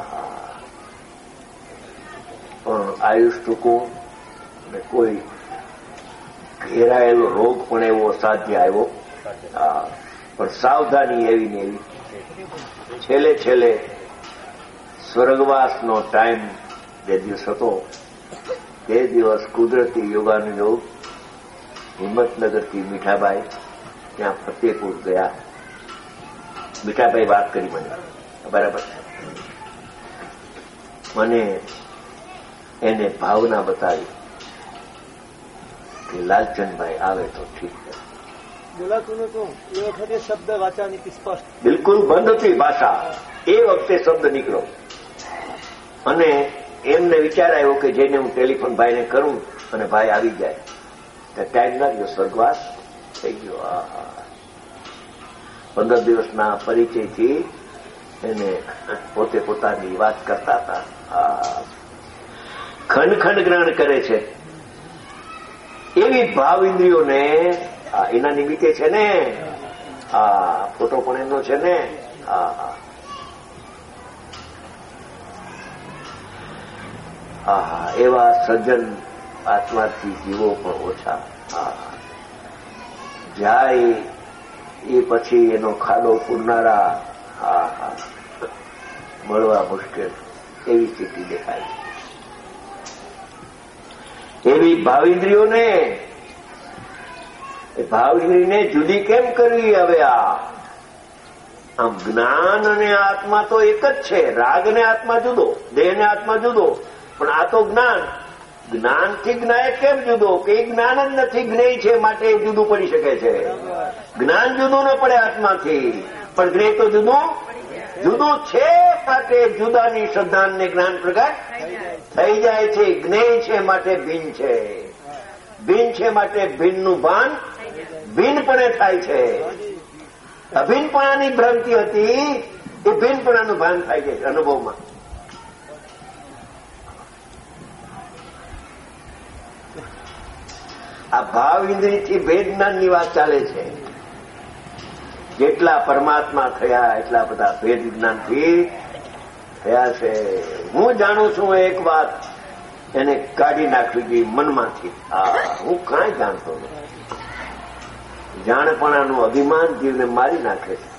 પણ આયુષ ટૂંકું અને કોઈ ઘેરાયેલો રોગ પણ એવો અસાધ્ય આવ્યો. પણ સાવધાની એવી ને એવી. છેલ્લે સ્વર્ગવાસનો ટાઈમ જે દિવસ હતો તે દિવસ કુદરતી યોગાનુયોગ હિંમતનગરથી મીઠાભાઈ ત્યાં ફતેપુર ગયા. મીઠાભાઈ વાત કરી મને, બરાબર. મને એને ભાવના બતાવી કે લાલચંદભાઈ આવે તો ઠીક છે. બોલાતું નતું એ વખતે શબ્દ વાંચા નીતિ સ્પષ્ટ, બિલકુલ બંધ હતી ભાષા. એ વખતે શબ્દ નીકળો. અને એમને વિચાર આવ્યો કે જેને હું ટેલિફોન ભાઈને કરું અને ભાઈ આવી જાય. ટાઈમ લાગ્યો, સ્વર્ગવાસ થઈ ગયો. 15 દિવસના પરિચયથી એને પોતે પોતાની વાત કરતા હતા. ખંડ ગ્રહણ કરે છે એવી ભાવ ઇન્દ્રિયોને એના નિમિત્તે છે ને. ફોટો પણ એમનો છે ને. એવા સજ્જન આત્માથી જીવો પણ ઓછા. જાય એ પછી એનો ખાડો પૂરનારા મળવા મુશ્કેલ એવી સ્થિતિ દેખાય. એવી ભાવિન્દ્રિયોને, ભાવિન્દ્રિયને જુદી કેમ કરવી? હવે આમ જ્ઞાન અને આત્મા તો એક જ છે. રાગ ને આત્મા જુદો, દેહ ને આત્મા જુદો. પણ આ તો જ્ઞાન. જ્ઞાનથી જ્ઞાય કેમ જુદો? કે એ જ્ઞાન જ નથી, જ્ઞેય છે, માટે જુદું પડી શકે છે. જ્ઞાન જુદું ન પડે આત્માથી, પણ જ્ઞેય તો જુદું છે, માટે જુદાની શ્રદ્ધાને જ્ઞાન પ્રગટ થઈ જાય છે. જ્ઞેય છે માટે ભિન્ન છે, ભિન્ન છે માટે ભિન્નનું ભાન ભિન્નપણે થાય છે. અભિન્નપણાની ભ્રાંતિ હતી એ ભિન્નપણાનું ભાન થાય છે અનુભવમાં. આ ભાવ ઇન્દ્રિયથી ભેદ જ્ઞાનની વાત ચાલે છે. જેટલા પરમાત્મા થયા એટલા બધા ભેદ જ્ઞાનથી થયા છે. હું જાણું છું એક વાત, એને કાઢી નાખવી જોઈએ મનમાંથી. હું કાંઈ જાણતો નથી. જાણપણાનું અભિમાન જીવને મારી નાખે છે.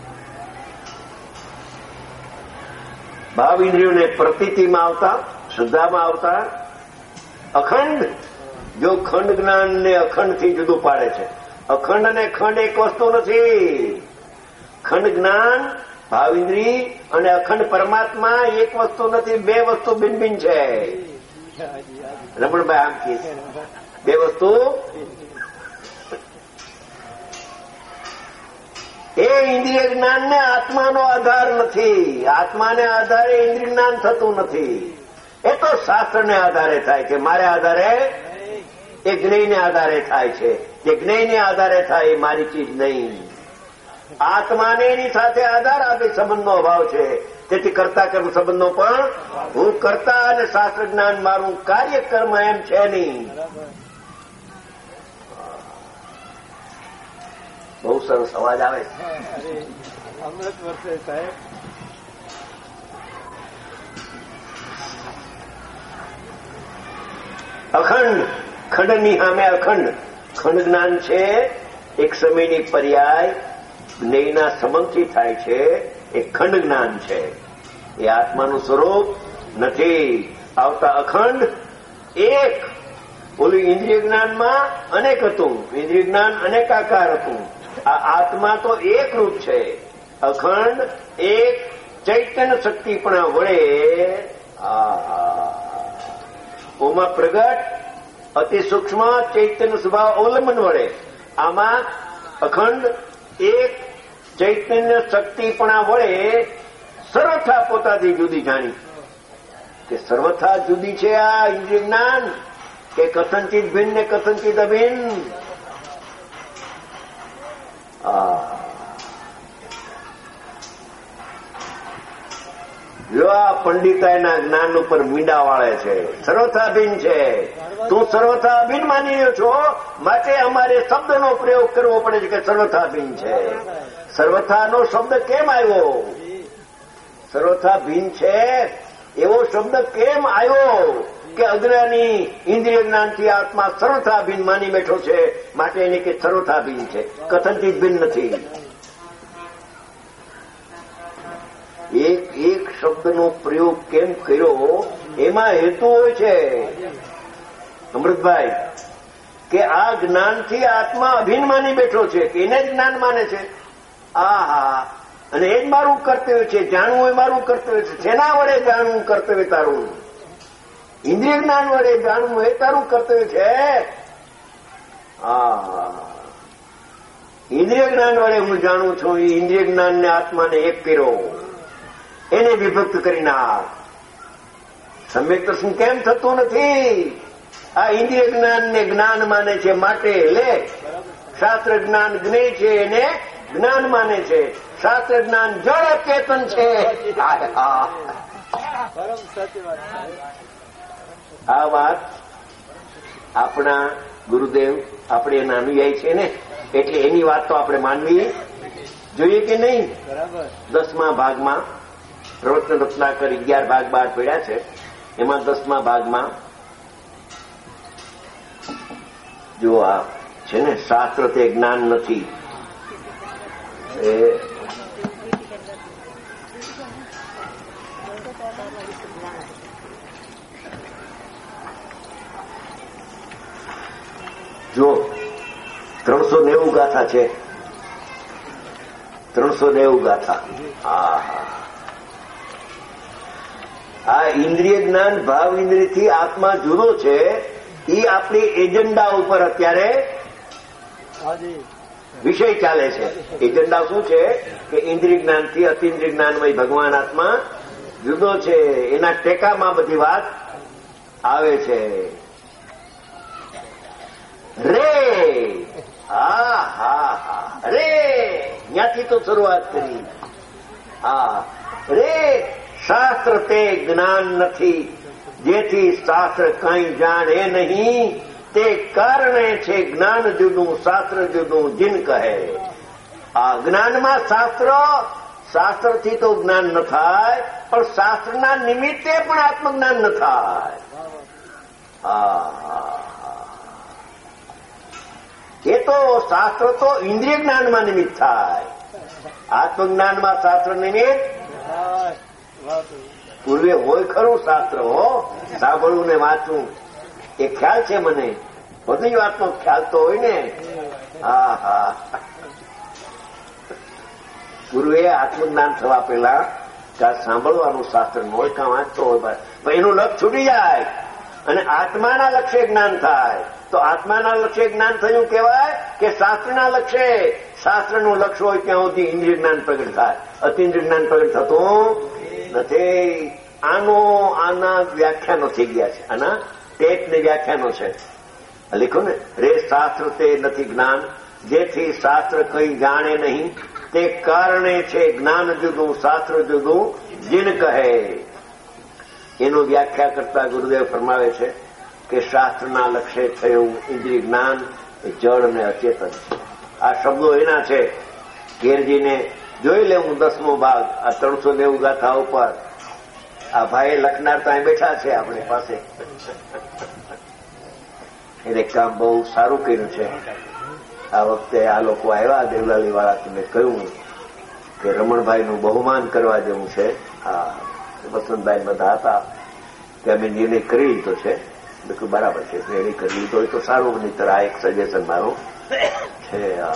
ભાવ ઇન્દ્રિયોને પ્રતીતિમાં આવતા, શ્રદ્ધામાં આવતા અખંડ. જો ખંડ જ્ઞાન ને અખંડથી જુદું પાડે છે. અખંડ અને ખંડ એક વસ્તુ નથી. ખંડ જ્ઞાન, ભાવ ઇન્દ્રિય અને અખંડ પરમાત્મા એક વસ્તુ નથી, 2 વસ્તુ ભિન્ન ભિન્ન છે. રમણભાઈ આમ કે 2 વસ્તુ. એ ઇન્દ્રિય જ્ઞાનને આત્માનો આધાર નથી. આત્માને આધારે ઇન્દ્રિય જ્ઞાન થતું નથી. એ તો શાસ્ત્રને આધારે થાય છે, મારે આધારે એ જ્ઞેયને આધારે થાય છે. જે જ્ઞેયને આધારે થાય એ મારી ચીજ નહીં. આત્માને એની સાથે આધાર આપે સંબંધનો અભાવ છે. તેથી કરતા કર્મ સંબંધનો પણ હું કરતા અને શાસ્ત્ર જ્ઞાન મારું કાર્ય કર્મ એમ છે નહીં. બહુ સરસ અવાજ આવે છે. અમૃત વર્ષે સાહેબ અખંડ, ખંડની સામે અખંડ. ખંડ જ્ઞાન છે એક સમયની પર્યાય જ્ઞેયના સંબંધથી થાય છે, એ ખંડ જ્ઞાન છે. એ આત્માનું સ્વરૂપ નથી. આવતા અખંડ એક. ઓલું ઇન્દ્રિય જ્ઞાનમાં અનેક હતું, ઇન્દ્રિય જ્ઞાન અનેકાકાર હતું. આ આત્મા તો એક રૂપ છે, અખંડ એક. ચૈતન્ય શક્તિ પણ વડે ઓમાં પ્રગટ અતિ સૂક્ષ્મ ચૈતન્ય સ્વભાવ અવલંબન વડે આમાં અખંડ એક ચૈતન્ય શક્તિપણા વડે સર્વથા પોતાથી જુદી જાણી કે સર્વથા જુદી છે આ ઇન્દ્રિય જ્ઞાન કે કથનચિત ભિન્ન ને કથનચિત અભિન્ન. જો આ પંડિતાઈના જ્ઞાન ઉપર મીંડા વાળે છે, સર્વથાભિન્ન છે. તું સર્વથાભિન્ન માની રહ્યો છો, માટે અમારે શબ્દનો પ્રયોગ કરવો પડે છે કે સર્વથાભિન્ન છે. સર્વથાનો શબ્દ કેમ આવ્યો? સર્વથાભિન્ન છે એવો શબ્દ કેમ આવ્યો કે અજ્ઞાની ઇન્દ્રિય જ્ઞાનથી આત્મા સર્વથાભિન્ન માની બેઠો છે, માટે એને કે સર્વથાભિન્ન છે, કથનથી ભિન્ન નથી. એક શબ્દનો પ્રયોગ કેમ કર્યો એમાં હેતુ હોય છે અમૃતભાઈ, કે આ જ્ઞાનથી આત્મા અભિન્ન માની બેઠો છે, એને જ જ્ઞાન માને છે. આહા, અને એ જ મારું કર્તવ્ય છે, જાણવું એ મારું કર્તવ્ય છે. જેના વડે જાણવું કર્તવ્ય તારું, ઇન્દ્રિય જ્ઞાન વડે જાણવું એ તારું કર્તવ્ય છે. ઇન્દ્રિય જ્ઞાન વડે હું જાણું છું, એ ઇન્દ્રિય જ્ઞાનને આત્માને એક કર્યો, એને વિભક્ત કરી નાખ. સમ્યક દર્શન કેમ થતું નથી? આ ઇન્દ્રિય જ્ઞાનને જ્ઞાન માને છે, માટે લે. શાસ્ત્ર જ્ઞાન જ્ઞેય છે એને જ્ઞાન માને છે. શાસ્ત્ર જ્ઞાન જળ ચેતન છે. આ વાત આપણા ગુરુદેવ આપણે એના અનુયાયી છે ને, એટલે એની વાત તો આપણે માનવી જોઈએ કે નહીં? 10મા ભાગમાં પ્રવચન રત્નાકર 11 ભાગ બહાર પડ્યા છે, એમાં 10મા ભાગમાં જો આ છે ને, શાસ્ત્ર તે જ્ઞાન નથી. જો 390 ગાથા છે, 390 ગાથા. આ ઇન્દ્રિય જ્ઞાન ભાવ ઇન્દ્રિયથી આત્મા જુદો છે. એ આપણી એજન્ડા ઉપર અત્યારે વિષય ચાલે છે. એજન્ડા શું છે કે ઇન્દ્રિય જ્ઞાનથી અતિન્દ્રિય જ્ઞાનમય ભગવાન આત્મા જુદો છે, એના ટેકામાં બધી વાત આવે છે. રે રે ત્યાંથી તો શરૂઆત કરી. રે શાસ્ત્ર તે જ્ઞાન નથી, જેથી શાસ્ત્ર કંઈ જાણે નહીં, તે કારણે છે જ્ઞાન જુદું શાસ્ત્ર જુદું જીન કહે. આ જ્ઞાનમાં શાસ્ત્રથી તો જ્ઞાન ન થાય, પણ શાસ્ત્રના નિમિત્તે પણ આત્મજ્ઞાન ન થાય. એ તો શાસ્ત્ર તો ઇન્દ્રિય જ્ઞાનમાં નિમિત્ત થાય, આત્મજ્ઞાનમાં શાસ્ત્ર નિમિત્ત પૂર્વે હોય ખરું. શાસ્ત્ર સાંભળવું ને વાંચવું એ ખ્યાલ છે મને, બધી વાતનો ખ્યાલ તો હોય ને. પૂર્વે આત્મજ્ઞાન થવા પેલા કાં સાંભળવાનું શાસ્ત્ર ન હોય, કાં વાંચતો હોય, એનું લક્ષ છૂટી જાય અને આત્માના લક્ષ્ય જ્ઞાન થાય. તો આત્માના લક્ષ્ય જ્ઞાન થયું કહેવાય કે શાસ્ત્રના લક્ષ્ય? શાસ્ત્રનું લક્ષ્ય હોય ત્યાં સુધી ઇન્દ્રિય જ્ઞાન પ્રગટ થાય, અતિન્દ્રિય જ્ઞાન પ્રગટ થતું નથી. આના વ્યાખ્યાનો થઈ ગયા છે, આના ટેટને વ્યાખ્યાનો છે. લખો ને, રે શાસ્ત્ર તે નથી જ્ઞાન, જેથી શાસ્ત્ર કંઈ જાણે નહીં, તે કારણે છે જ્ઞાન જુદું શાસ્ત્ર જુદું જીન કહે. એનું વ્યાખ્યા કરતા ગુરુદેવ ફરમાવે છે કે શાસ્ત્રના લક્ષ્ય થયું ઇન્દ્રિય જ્ઞાન એ જળ અને અચેતન છે. આ શબ્દો એના છે. ઘેરજીને જોઈ લે હું 10મો ભાગ આ 390 ગાથા ઉપર. આ ભાઈ લખનાર તો અહીં બેઠા છે આપણી પાસે. એને કામ બહુ સારું કર્યું છે. આ વખતે આ લોકો આવ્યા દેવલાલી વાળા, મેં કહ્યું કે રમણભાઈનું બહુમાન કરવા જેવું છે. વસંતભાઈ બધા હતા કે અમે નિર્ણય કરી લીધો છે. બિલકુલ બરાબર છે, નિર્ણય કરી લીધો હોય તો સારું, નહીતર આ એક સજેશન મારું છે.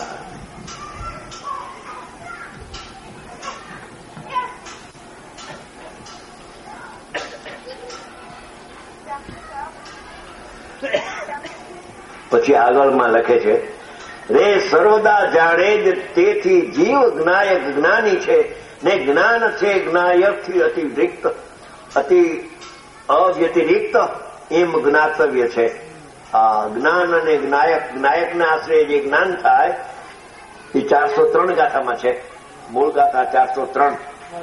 પછી આગળમાં લખે છે, રે સર્વદા જાણે જ તેથી જીવ જ્ઞાયક જ્ઞાની છે, ને જ્ઞાન છે જ્ઞાયકથી અતિ અવ્યતિરિક્ત એમ જ્ઞાતવ્ય છે. આ જ્ઞાન અને જ્ઞાયકના આશ્રય જે જ્ઞાન થાય એ 403 ગાથામાં છે. મૂળ ગાથા 403.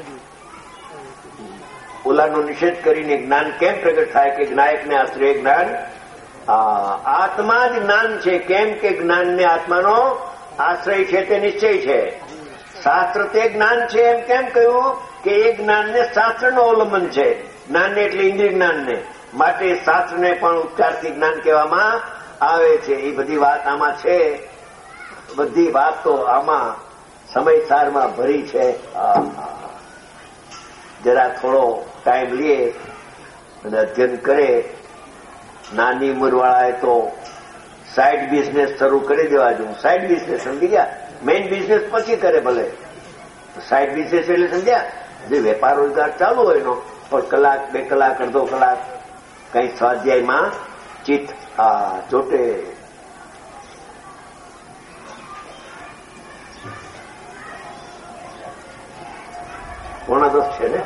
ઓલાનો નિષેધ કરીને જ્ઞાન કેમ પ્રગટ થાય કે જ્ઞાયકને આશ્રય જ્ઞાન આત્મા જ જ્ઞાન છે. કેમ કે જ્ઞાનને આત્માનો આશ્રય છે તે નિશ્ચય છે. શાસ્ત્ર તે જ્ઞાન છે એમ કેમ કહ્યું કે એ જ્ઞાનને શાસ્ત્રનો અવલંબન છે. જ્ઞાનને એટલે ઇન્દ્રિય જ્ઞાનને, માટે શાસ્ત્રને પણ ઉપચારથી જ્ઞાન કહેવામાં આવે છે. એ બધી વાત આમાં છે. બધી વાત તો આમાં સમયસારમાં ભરી છે. જરા થોડો ટાઈમ લે અને અધ્યયન કરે. નાની ઉંમરવાળાએ તો સાઇડ બિઝનેસ શરૂ કરી દેવા જોઈએ. સાઇડ બિઝનેસ સમજી ગયા, મેઇન બિઝનેસ પછી કરે ભલે. સાઇડ બિઝનેસ એટલે સમજ્યા, જે વેપાર રોજગાર ચાલુ હોય એનો, પણ કલાક 2 કલાક અડધો કલાક કઈ સ્વાધ્યાયમાં ચિત્ત ચોટે. પોણા 10 છે ને.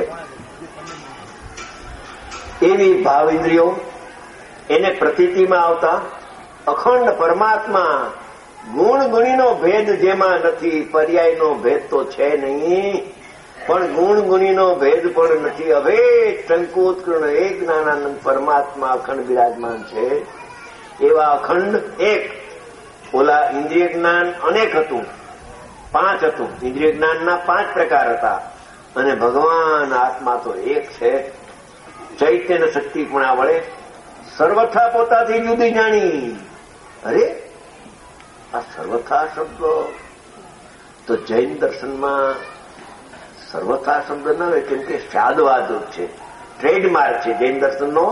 એવી ભાવ ઇન્દ્રિયો એને પ્રતીતિમાં આવતા અખંડ પરમાત્મા ગુણ ગુણીનો ભેદ જેમાં નથી. પર્યાયનો ભેદ તો છે નહીં, પણ ગુણ ગુણીનો ભેદ પણ નથી. હવે શંકુત્કર્ણ એક જ્ઞાનાનંદ પરમાત્મા અખંડ બિરાજમાન છે. એવા અખંડ એક. ઓલા ઇન્દ્રિય જ્ઞાન અનેક હતું, 5 હતું. ઇન્દ્રિય જ્ઞાનના 5 પ્રકાર હતા અને ભગવાન આત્મા તો એક છે. ચૈતન્ય શક્તિ પણ આ વડે સર્વથા પોતાથી જુદી જાણી. અરે આ સર્વથા શબ્દ તો જૈન દર્શનમાં સર્વથા શબ્દ ન હોય, કેમ કે શાદવાદ છે, ટ્રેડમાર્ક છે જૈન દર્શનનો.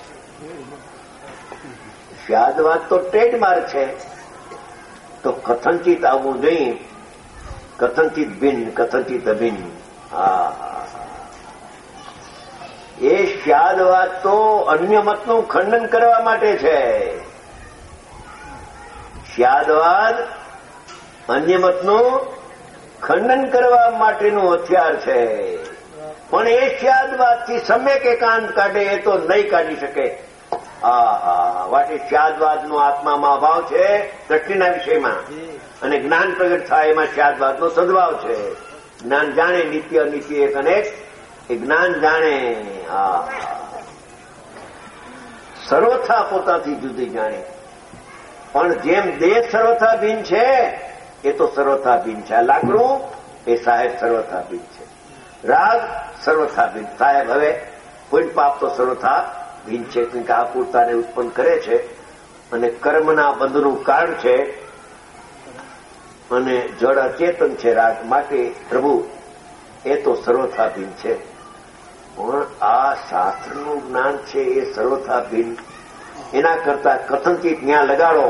શાદવાદ તો ટ્રેડમાર્ક છે. તો કથનચિત આવવું જોઈએ. કથનચિત ભિન્ન, કથનચિત અભિન્ન. એ શાદવાદ તો અન્ય મતનું ખંડન કરવા માટે છે. શાદવાદ અન્ય મતનું ખંડન કરવા માટેનું હથિયાર છે. પણ એ શાદવાદથી સમ્યક એકાંત કાઢે એ તો નહીં કાઢી શકે. વાટે શાદવાદનો આત્મામાં અભાવ છે દ્રષ્ટિના વિષયમાં, અને જ્ઞાન પ્રગટ થાય એમાં શાદવાદનો સદભાવ છે. જ્ઞાન જાણે નિત્ય અનિત્ય એક અનેક, એ જ્ઞાન જાણે. સર્વથા પોતાથી જુદી જાણે. પણ જેમ દેહ સર્વથા ભિન્ન છે એ તો સર્વથા ભિન્ન છે. આ લાકડું એ સાહેબ સર્વથા ભિન્ન છે. રાગ સર્વથા ભિન્ન. સાહેબ હવે કોઈ પાપ તો સર્વથા ભિન્ન છે, કારણ કે આ પૂરતાને ઉત્પન્ન કરે છે અને કર્મના બંધનું કારણ છે, અને જળ અચેતન છે રાગ. માટે પ્રભુ એ તો સર્વથા ભિન્ન છે. પણ આ શાસ્ત્રનું જ્ઞાન છે એ સર્વથા ભિન્ન. એના કરતા કથનચિત ત્યાં લગાડો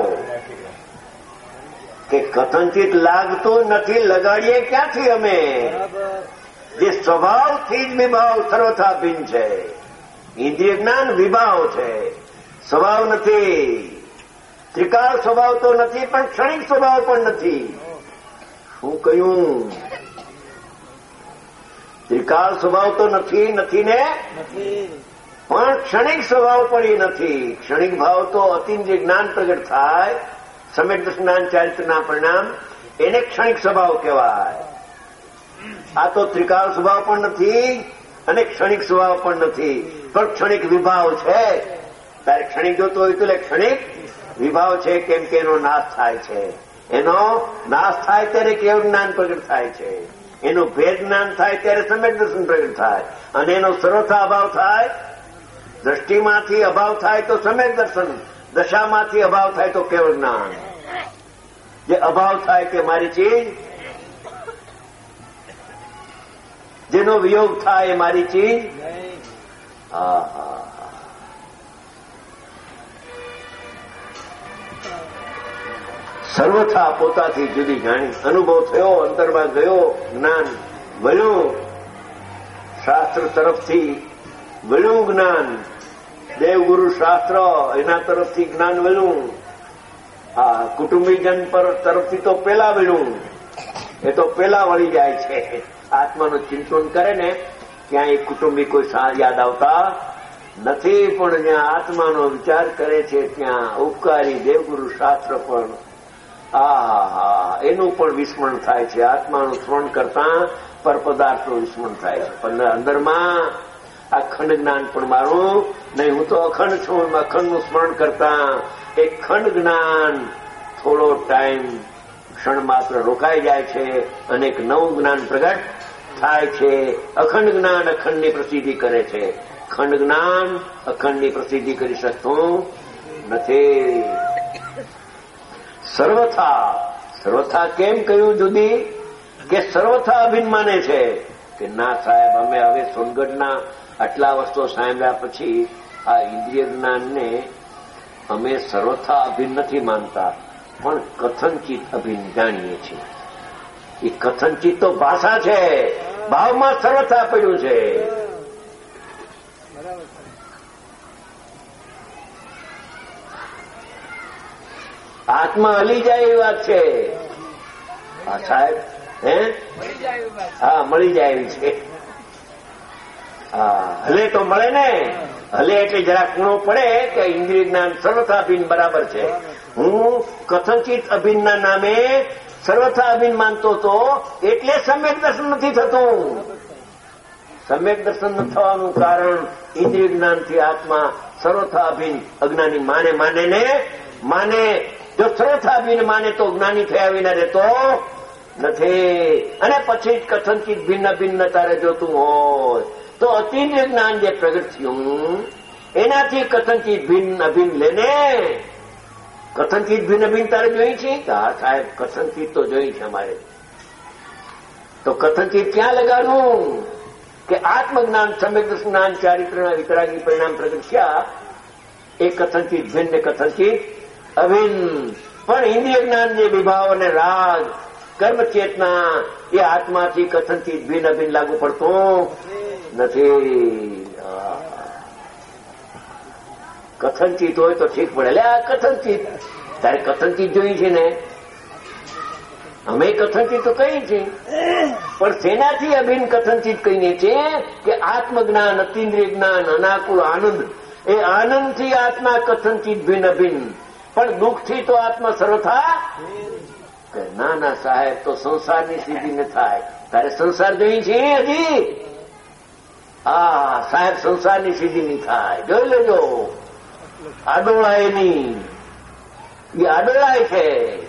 કે કથનચિત લાગતું નથી. લગાડીએ ક્યાંથી અમે? જે સ્વભાવથી જ વિભાવ સર્વથા ભિન્ન છે. ઇન્દ્રિય જ્ઞાન વિભાવ છે, સ્વભાવ નથી. ત્રિકાળ સ્વભાવ તો નથી, પણ ક્ષણિક સ્વભાવ પણ નથી. શું કહ્યું? ત્રિકાળ સ્વભાવ તો નથી ને, પણ ક્ષણિક સ્વભાવ પણ એ નથી. ક્ષણિક ભાવ તો અતિન્દ્રિય જ્ઞાન પ્રગટ થાય, સમ્યક દર્શન ચારિત્રના પરિણામ, એને ક્ષણિક સ્વભાવ કહેવાય. આ તો ત્રિકાળ સ્વભાવ પણ નથી અને ક્ષણિક સ્વભાવ પણ નથી, પણ ક્ષણિક વિભાવ છે. તારે ક્ષણિક જોતો હોય તો ક્ષણિક વિભાવ છે, કેમ કે એનો નાશ થાય છે. એનો નાશ થાય ત્યારે કેવું જ્ઞાન પ્રગટ થાય છે, એનું ભેદ જ્ઞાન થાય ત્યારે સમ્યક દર્શન પ્રગટ થાય, અને એનો સર્વથા અભાવ થાય, દ્રષ્ટિમાંથી અભાવ થાય તો સમ્યક દર્શન, દશામાંથી અભાવ થાય તો કેવળ જ્ઞાન. જે અભાવ થાય કે મારી ચીજ, જેનો વિયોગ થાય એ મારી ચીજ. સર્વથા પોતાથી જુદી જાણી, અનુભવ થયો, અંતરમાં ગયો, જ્ઞાન મળ્યું, શાસ્ત્ર તરફથી મળ્યું જ્ઞાન, દેવગુરુ શાસ્ત્ર એના તરફથી જ્ઞાન મળ્યું. કુટુંબીજન પર તરફથી તો પેલા મળ્યું, એ તો પેલા વળી જાય છે. આત્માનું ચિંતન કરે ને ત્યાં એ કુટુંબી કોઈ યાદ આવતા નથી, પણ જ્યાં આત્માનો વિચાર કરે છે ત્યાં ઉપકારી દેવગુરુ શાસ્ત્ર પણ એનું પણ વિસ્મરણ થાય છે. આત્માનું સ્મરણ કરતા પર પદાર્થનું વિસ્મરણ થાય છે. પણ અંદરમાં અખંડ જ્ઞાન પણ મારું નહીં, હું તો અખંડ છું. અખંડનું સ્મરણ કરતા એ ખંડ જ્ઞાન થોડો ટાઈમ ક્ષણ માત્ર રોકાઈ જાય છે અને એક નવું જ્ઞાન પ્રગટ થાય છે. અખંડ જ્ઞાન અખંડની પ્રસિદ્ધિ કરે છે, ખંડ જ્ઞાન અખંડની પ્રસિદ્ધિ કરી શકતું નથી. સર્વથા કેમ કહ્યું જુદી? કે સર્વથા અભિન્ન માને છે કે ના સાહેબ, અમે હવે સોનગઢના આટલા વર્ષો સાંભળ્યા પછી આ ઇન્દ્રિય જ્ઞાનને અમે સર્વથા અભિન્ન નથી માનતા, પણ કથનચિત અભિન્ન જાણીએ છીએ. એ કથનચિત તો ભાષા છે, ભાવમાં સર્વથા પડ્યું છે. આત્મા હલી જાય એવી વાત છે. સાહેબ મળી જાય એવી છે. હલે તો મળે ને, હલે એટલે જરા કૂણો પડે કે ઇન્દ્રિય જ્ઞાન સર્વથા અભિન્ન બરાબર છે. હું કથનચિત અભિન્નના નામે સર્વથા અભિન્ન માનતો હતો, એટલે સમ્યક દર્શન નથી થતું. સમ્યક દર્શન ન થવાનું કારણ ઇન્દ્રિય જ્ઞાનથી આત્મા સર્વથા અભિન્ન અજ્ઞાની માને. જો સર્વથા અભિન્ન માને તો જ્ઞાની થયા વિના રહેતો નથી. અને પછી જ કથનચિત ભિન્ન ભિન્ન તારે જોતું હોય તો અતિન્દ્રિય જ્ઞાન જે પ્રગટ થયું એનાથી કથનચિત ભિન્ન અભિન્ન લેને. કથનચિત ભિન્ન ભિન્ન તારે જોઈ છે? હા સાહેબ, કથનચિત તો જોઈ છે અમારે. તો કથનચિત ક્યાં લગાડવું? કે આત્મજ્ઞાન, સમ્યક જ્ઞાન, ચારિત્રના વિતરાગી પરિણામ પ્રગટ થયા એ કથનચિત ભિન્ન ને કથનચિત અભિન્ન. પણ ઇન્દ્રિય જ્ઞાન જે વિભાવ અને રાગ કર્મ ચેતના એ આત્માથી કથનચિત ભિન્ન અભિન્ન લાગુ પડતું નથી. કથનચિત હોય તો ઠીક પડે. આ કથનચિત તારે કથનચિત જોઈ છે ને? અમે કથનચિત તો કહીએ છીએ, પણ તેનાથી અભિન્ન કથનચિત કહીએ છીએ કે આત્મજ્ઞાન, અતિન્દ્રિય જ્ઞાન, અનાકુળ આનંદ, એ આનંદથી આત્મા કથનચિત ભિન્ન અભિન્ન. પણ દુઃખથી તો આત્મા સર્વથા ના સાહેબ, તો સંસારની સિદ્ધિ ન થાય. તારે સંસાર જોઈ છે હજી? સાહેબ, સંસારની સિદ્ધિ નહીં થાય. જોઈ લેજો. આડોળાય નહીં, એ આડોળાય છે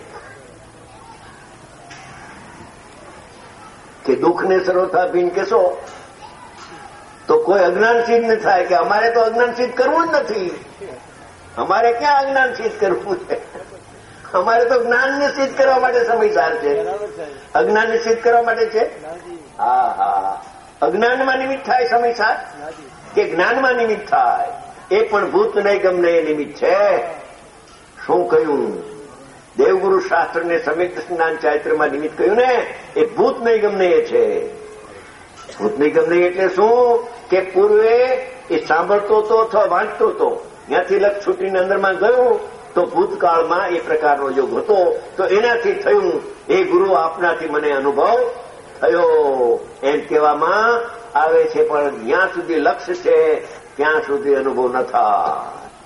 કે દુઃખને સર્વથા ભિન્ન કેશો તો કોઈ અજ્ઞાન સિદ્ધ ન થાય. કે અમારે તો અજ્ઞાન સિદ્ધ કરવું જ નથી. અમારે ક્યાં અજ્ઞાન સિદ્ધ કરવું છે? અમારે તો જ્ઞાનને સિદ્ધ કરવા માટે સમયસાર છે. અજ્ઞાનને સિદ્ધ કરવા માટે છે. અજ્ઞાનમાં નિમિત્ત થાય સમયસાર કે જ્ઞાનમાં નિમિત્ત થાય? એ પણ ભૂત નહીં ગમને એ નિમિત્ત છે. શું કહ્યું? દેવગુરુ શાસ્ત્રને સમ્યક જ્ઞાન ચારિત્રમાં નિમિત્ત કહ્યું ને, એ ભૂત નહીં ગમને એ છે. ભૂત નહીં ગમને એટલે શું? કે પૂર્વે એ સાંભળતો હતો અથવા વાંચતો હતો, ત્યાંથી લક્ષ છૂટીને અંદરમાં ગયું તો ભૂતકાળમાં એ પ્રકારનો યોગ હતો. તો એનાથી થયું, એ ગુરુ આપનાથી મને અનુભવ થયો એમ કહેવામાં આવે છે, પણ જ્યાં સુધી લક્ષ્ય છે ત્યાં સુધી અનુભવ ન થાય.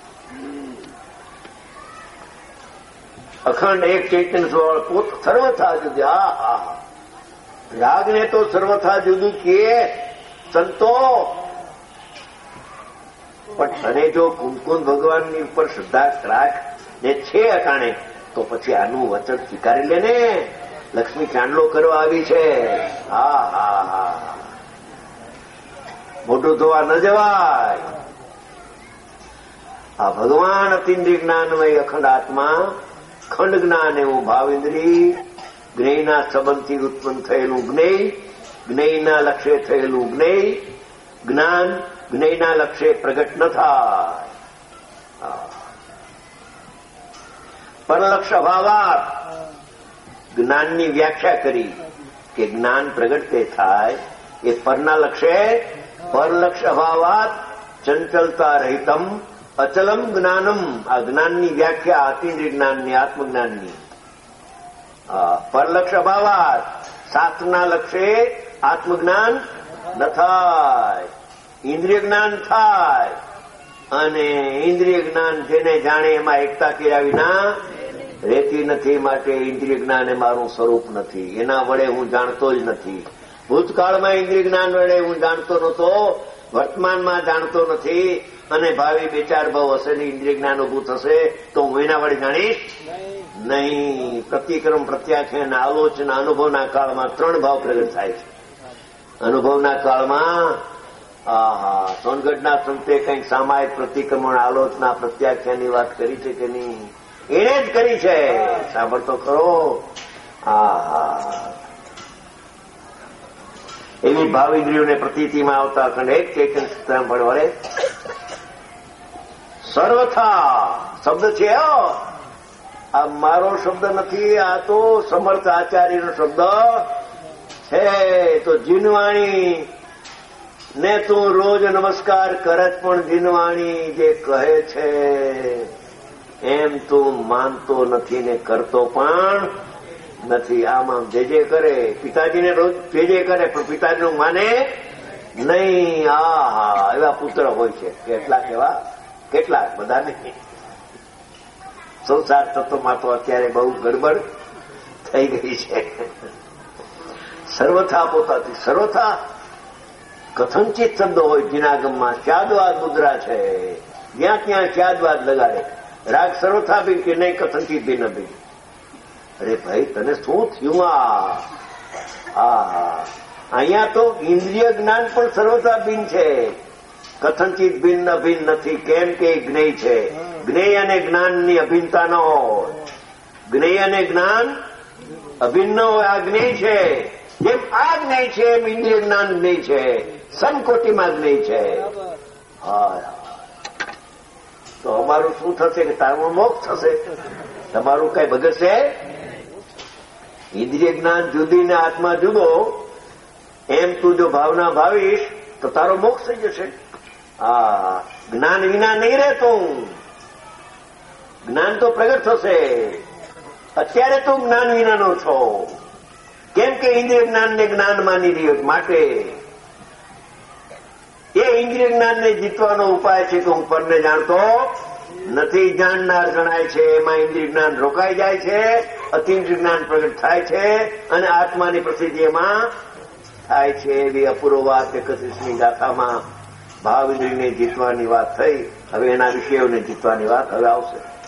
અખંડ એક ચૈતન્ય પોત સર્વથા જુદી. હા, રાગને તો સર્વથા જુદું કીએ સંતો, પણ તને જો કુંકુન ભગવાનની ઉપર શ્રદ્ધા રાખ ને છે અટાણે, તો પછી આનું વચન સ્વીકારી લે ને. લક્ષ્મી ચાંદલો કરવા આવી છે. હા હા હા, મોઢું ધોવા ન જવાય. આ ભગવાન અતિન્દ્રિય જ્ઞાનમય અખંડ આત્મા, ખંડ જ્ઞાન એવું ભાવેન્દ્રી, જ્ઞેયના સંબંધથી ઉત્પન્ન થયેલું જ્ઞેય, જ્ઞેયના લક્ષ્ય થયેલું જ્ઞેય, જ્ઞાન જ્ઞેયના લક્ષ્ય પ્રગટ ન થાય. પરલક્ષ અભાવાત જ્ઞાનની વ્યાખ્યા કરી કે જ્ઞાન પ્રગટ તે થાય એ પરના લક્ષ્ય. પરલક્ષ અભાવાત ચંચલતા રહિતમ અચલમ જ્ઞાનમ. આ જ્ઞાનની વ્યાખ્યા અતિન્દ્રિય જ્ઞાનની, આત્મજ્ઞાનની. પરલક્ષ અભાવાત શાસ્ત્રના લક્ષ્ય આત્મજ્ઞાન ન થાય, ઇન્દ્રિય જ્ઞાન થાય. અને ઇન્દ્રિય જ્ઞાન જેને જાણે એમાં એકતા કર્યા વિના રહેતી નથી. માટે ઇન્દ્રિય જ્ઞાન એ મારું સ્વરૂપ નથી, એના વડે હું જાણતો જ નથી. ભૂતકાળમાં ઇન્દ્રિય જ્ઞાન વડે હું જાણતો નહોતો, વર્તમાનમાં જાણતો નથી, અને ભાવિ બે ચાર ભાવ હશે ને ઇન્દ્રિય જ્ઞાન ઉભું થશે તો હું એના વડે જાણીશ નહીં. પ્રતિક્રમ, પ્રત્યાખ્યાન, આલોચના, અનુભવના કાળમાં 3 ભાવ પ્રગટ થાય છે. અનુભવના કાળમાં સોનગઢના સંતે કંઈક સામાયિક પ્રતિક્રમણ, આલોચના, પ્રત્યાખ્યાનની વાત કરી છે કે નહીં? એને જ કરી છે. સાંભળતો ખરો. એવી ભાવ ઇન્દ્રિયોને પ્રતીતિમાં આવતા અખંડ એક ચૈતન્ય સૂત્રામણ વડે સર્વથા શબ્દ છે. આ મારો શબ્દ નથી, આ તો સમર્થ આચાર્યનો શબ્દ છે. તો જીનવાણી ને તું રોજ નમસ્કાર કરત, પણ જીનવાણી જે કહે છે એમ તું માનતો નથી ને કરતો પણ નથી. આમ જે કરે, પિતાજીને રોજ જે કરે પણ પિતાજીનું માને નહીં. હા, એવા પુત્ર હોય છે. કેટલાક બધા નહીં. સંસાર તત્વમાં તો અત્યારે બહુ ગડબડ થઈ ગઈ છે. સર્વથા પોતાથી સર્વથા કથનચિત શબ્દ હોય. જીનાગમમાં ચાદવાદ મુદ્રા છે, જ્યાં ત્યાં ચાદવાદ લગાડે. રાગ સર્વથા ભીન કે નહીં, કથનચિત ભીન ભીન. અરે ભાઈ, તને શું થયું? અહીંયા તો ઇન્દ્રિય જ્ઞાન પણ સર્વથા ભિન્ન છે, કથનચિત ભિન્ન અભિન્ન નથી. કેમ કે જ્ઞેય છે. જ્ઞેય અને જ્ઞાનની અભિન્નતા ન હોય. જ્ઞેય અને જ્ઞાન અભિન્ન હોય. આ જ્ઞેય છે. જેમ આ જ્ઞેય છે એમ ઇન્દ્રિય જ્ઞાન જ્ઞેય છે. સમકોટીમાં જ્ઞેય છે. તો અમારું શું થશે કે તારું મોક્ષ થશે? તમારું કઈ બગડશે? ઇન્દ્રિય જ્ઞાન જુદી ને આત્મા જુદો, એમ તું જો ભાવના ભાવીશ તો તારો મોક્ષ થઈ જશે. જ્ઞાન વિના નહીં રહેતું. જ્ઞાન તો પ્રગટ થશે. અત્યારે તું જ્ઞાન વિનાનો છો. કેમ કે ઇન્દ્રિય જ્ઞાનને જ્ઞાન માની રહ્યો. માટે એ ઇન્દ્રિય જ્ઞાનને જીતવાનો ઉપાય છે કે હું પરને જાણતો નથી. જાણનાર જણાય છે, એમાં ઇન્દ્રિય જ્ઞાન રોકાઈ જાય છે, અતિન્દ્રિય જ્ઞાન પ્રગટ થાય છે, અને આત્માની પ્રસિદ્ધિ એમાં થાય છે. એવી અપૂર્વ વાત 31મી ગાથામાં ભાવ ઇન્દ્રિયને જીતવાની વાત થઈ. હવે એના વિષયોને જીતવાની વાત હવે આવશે.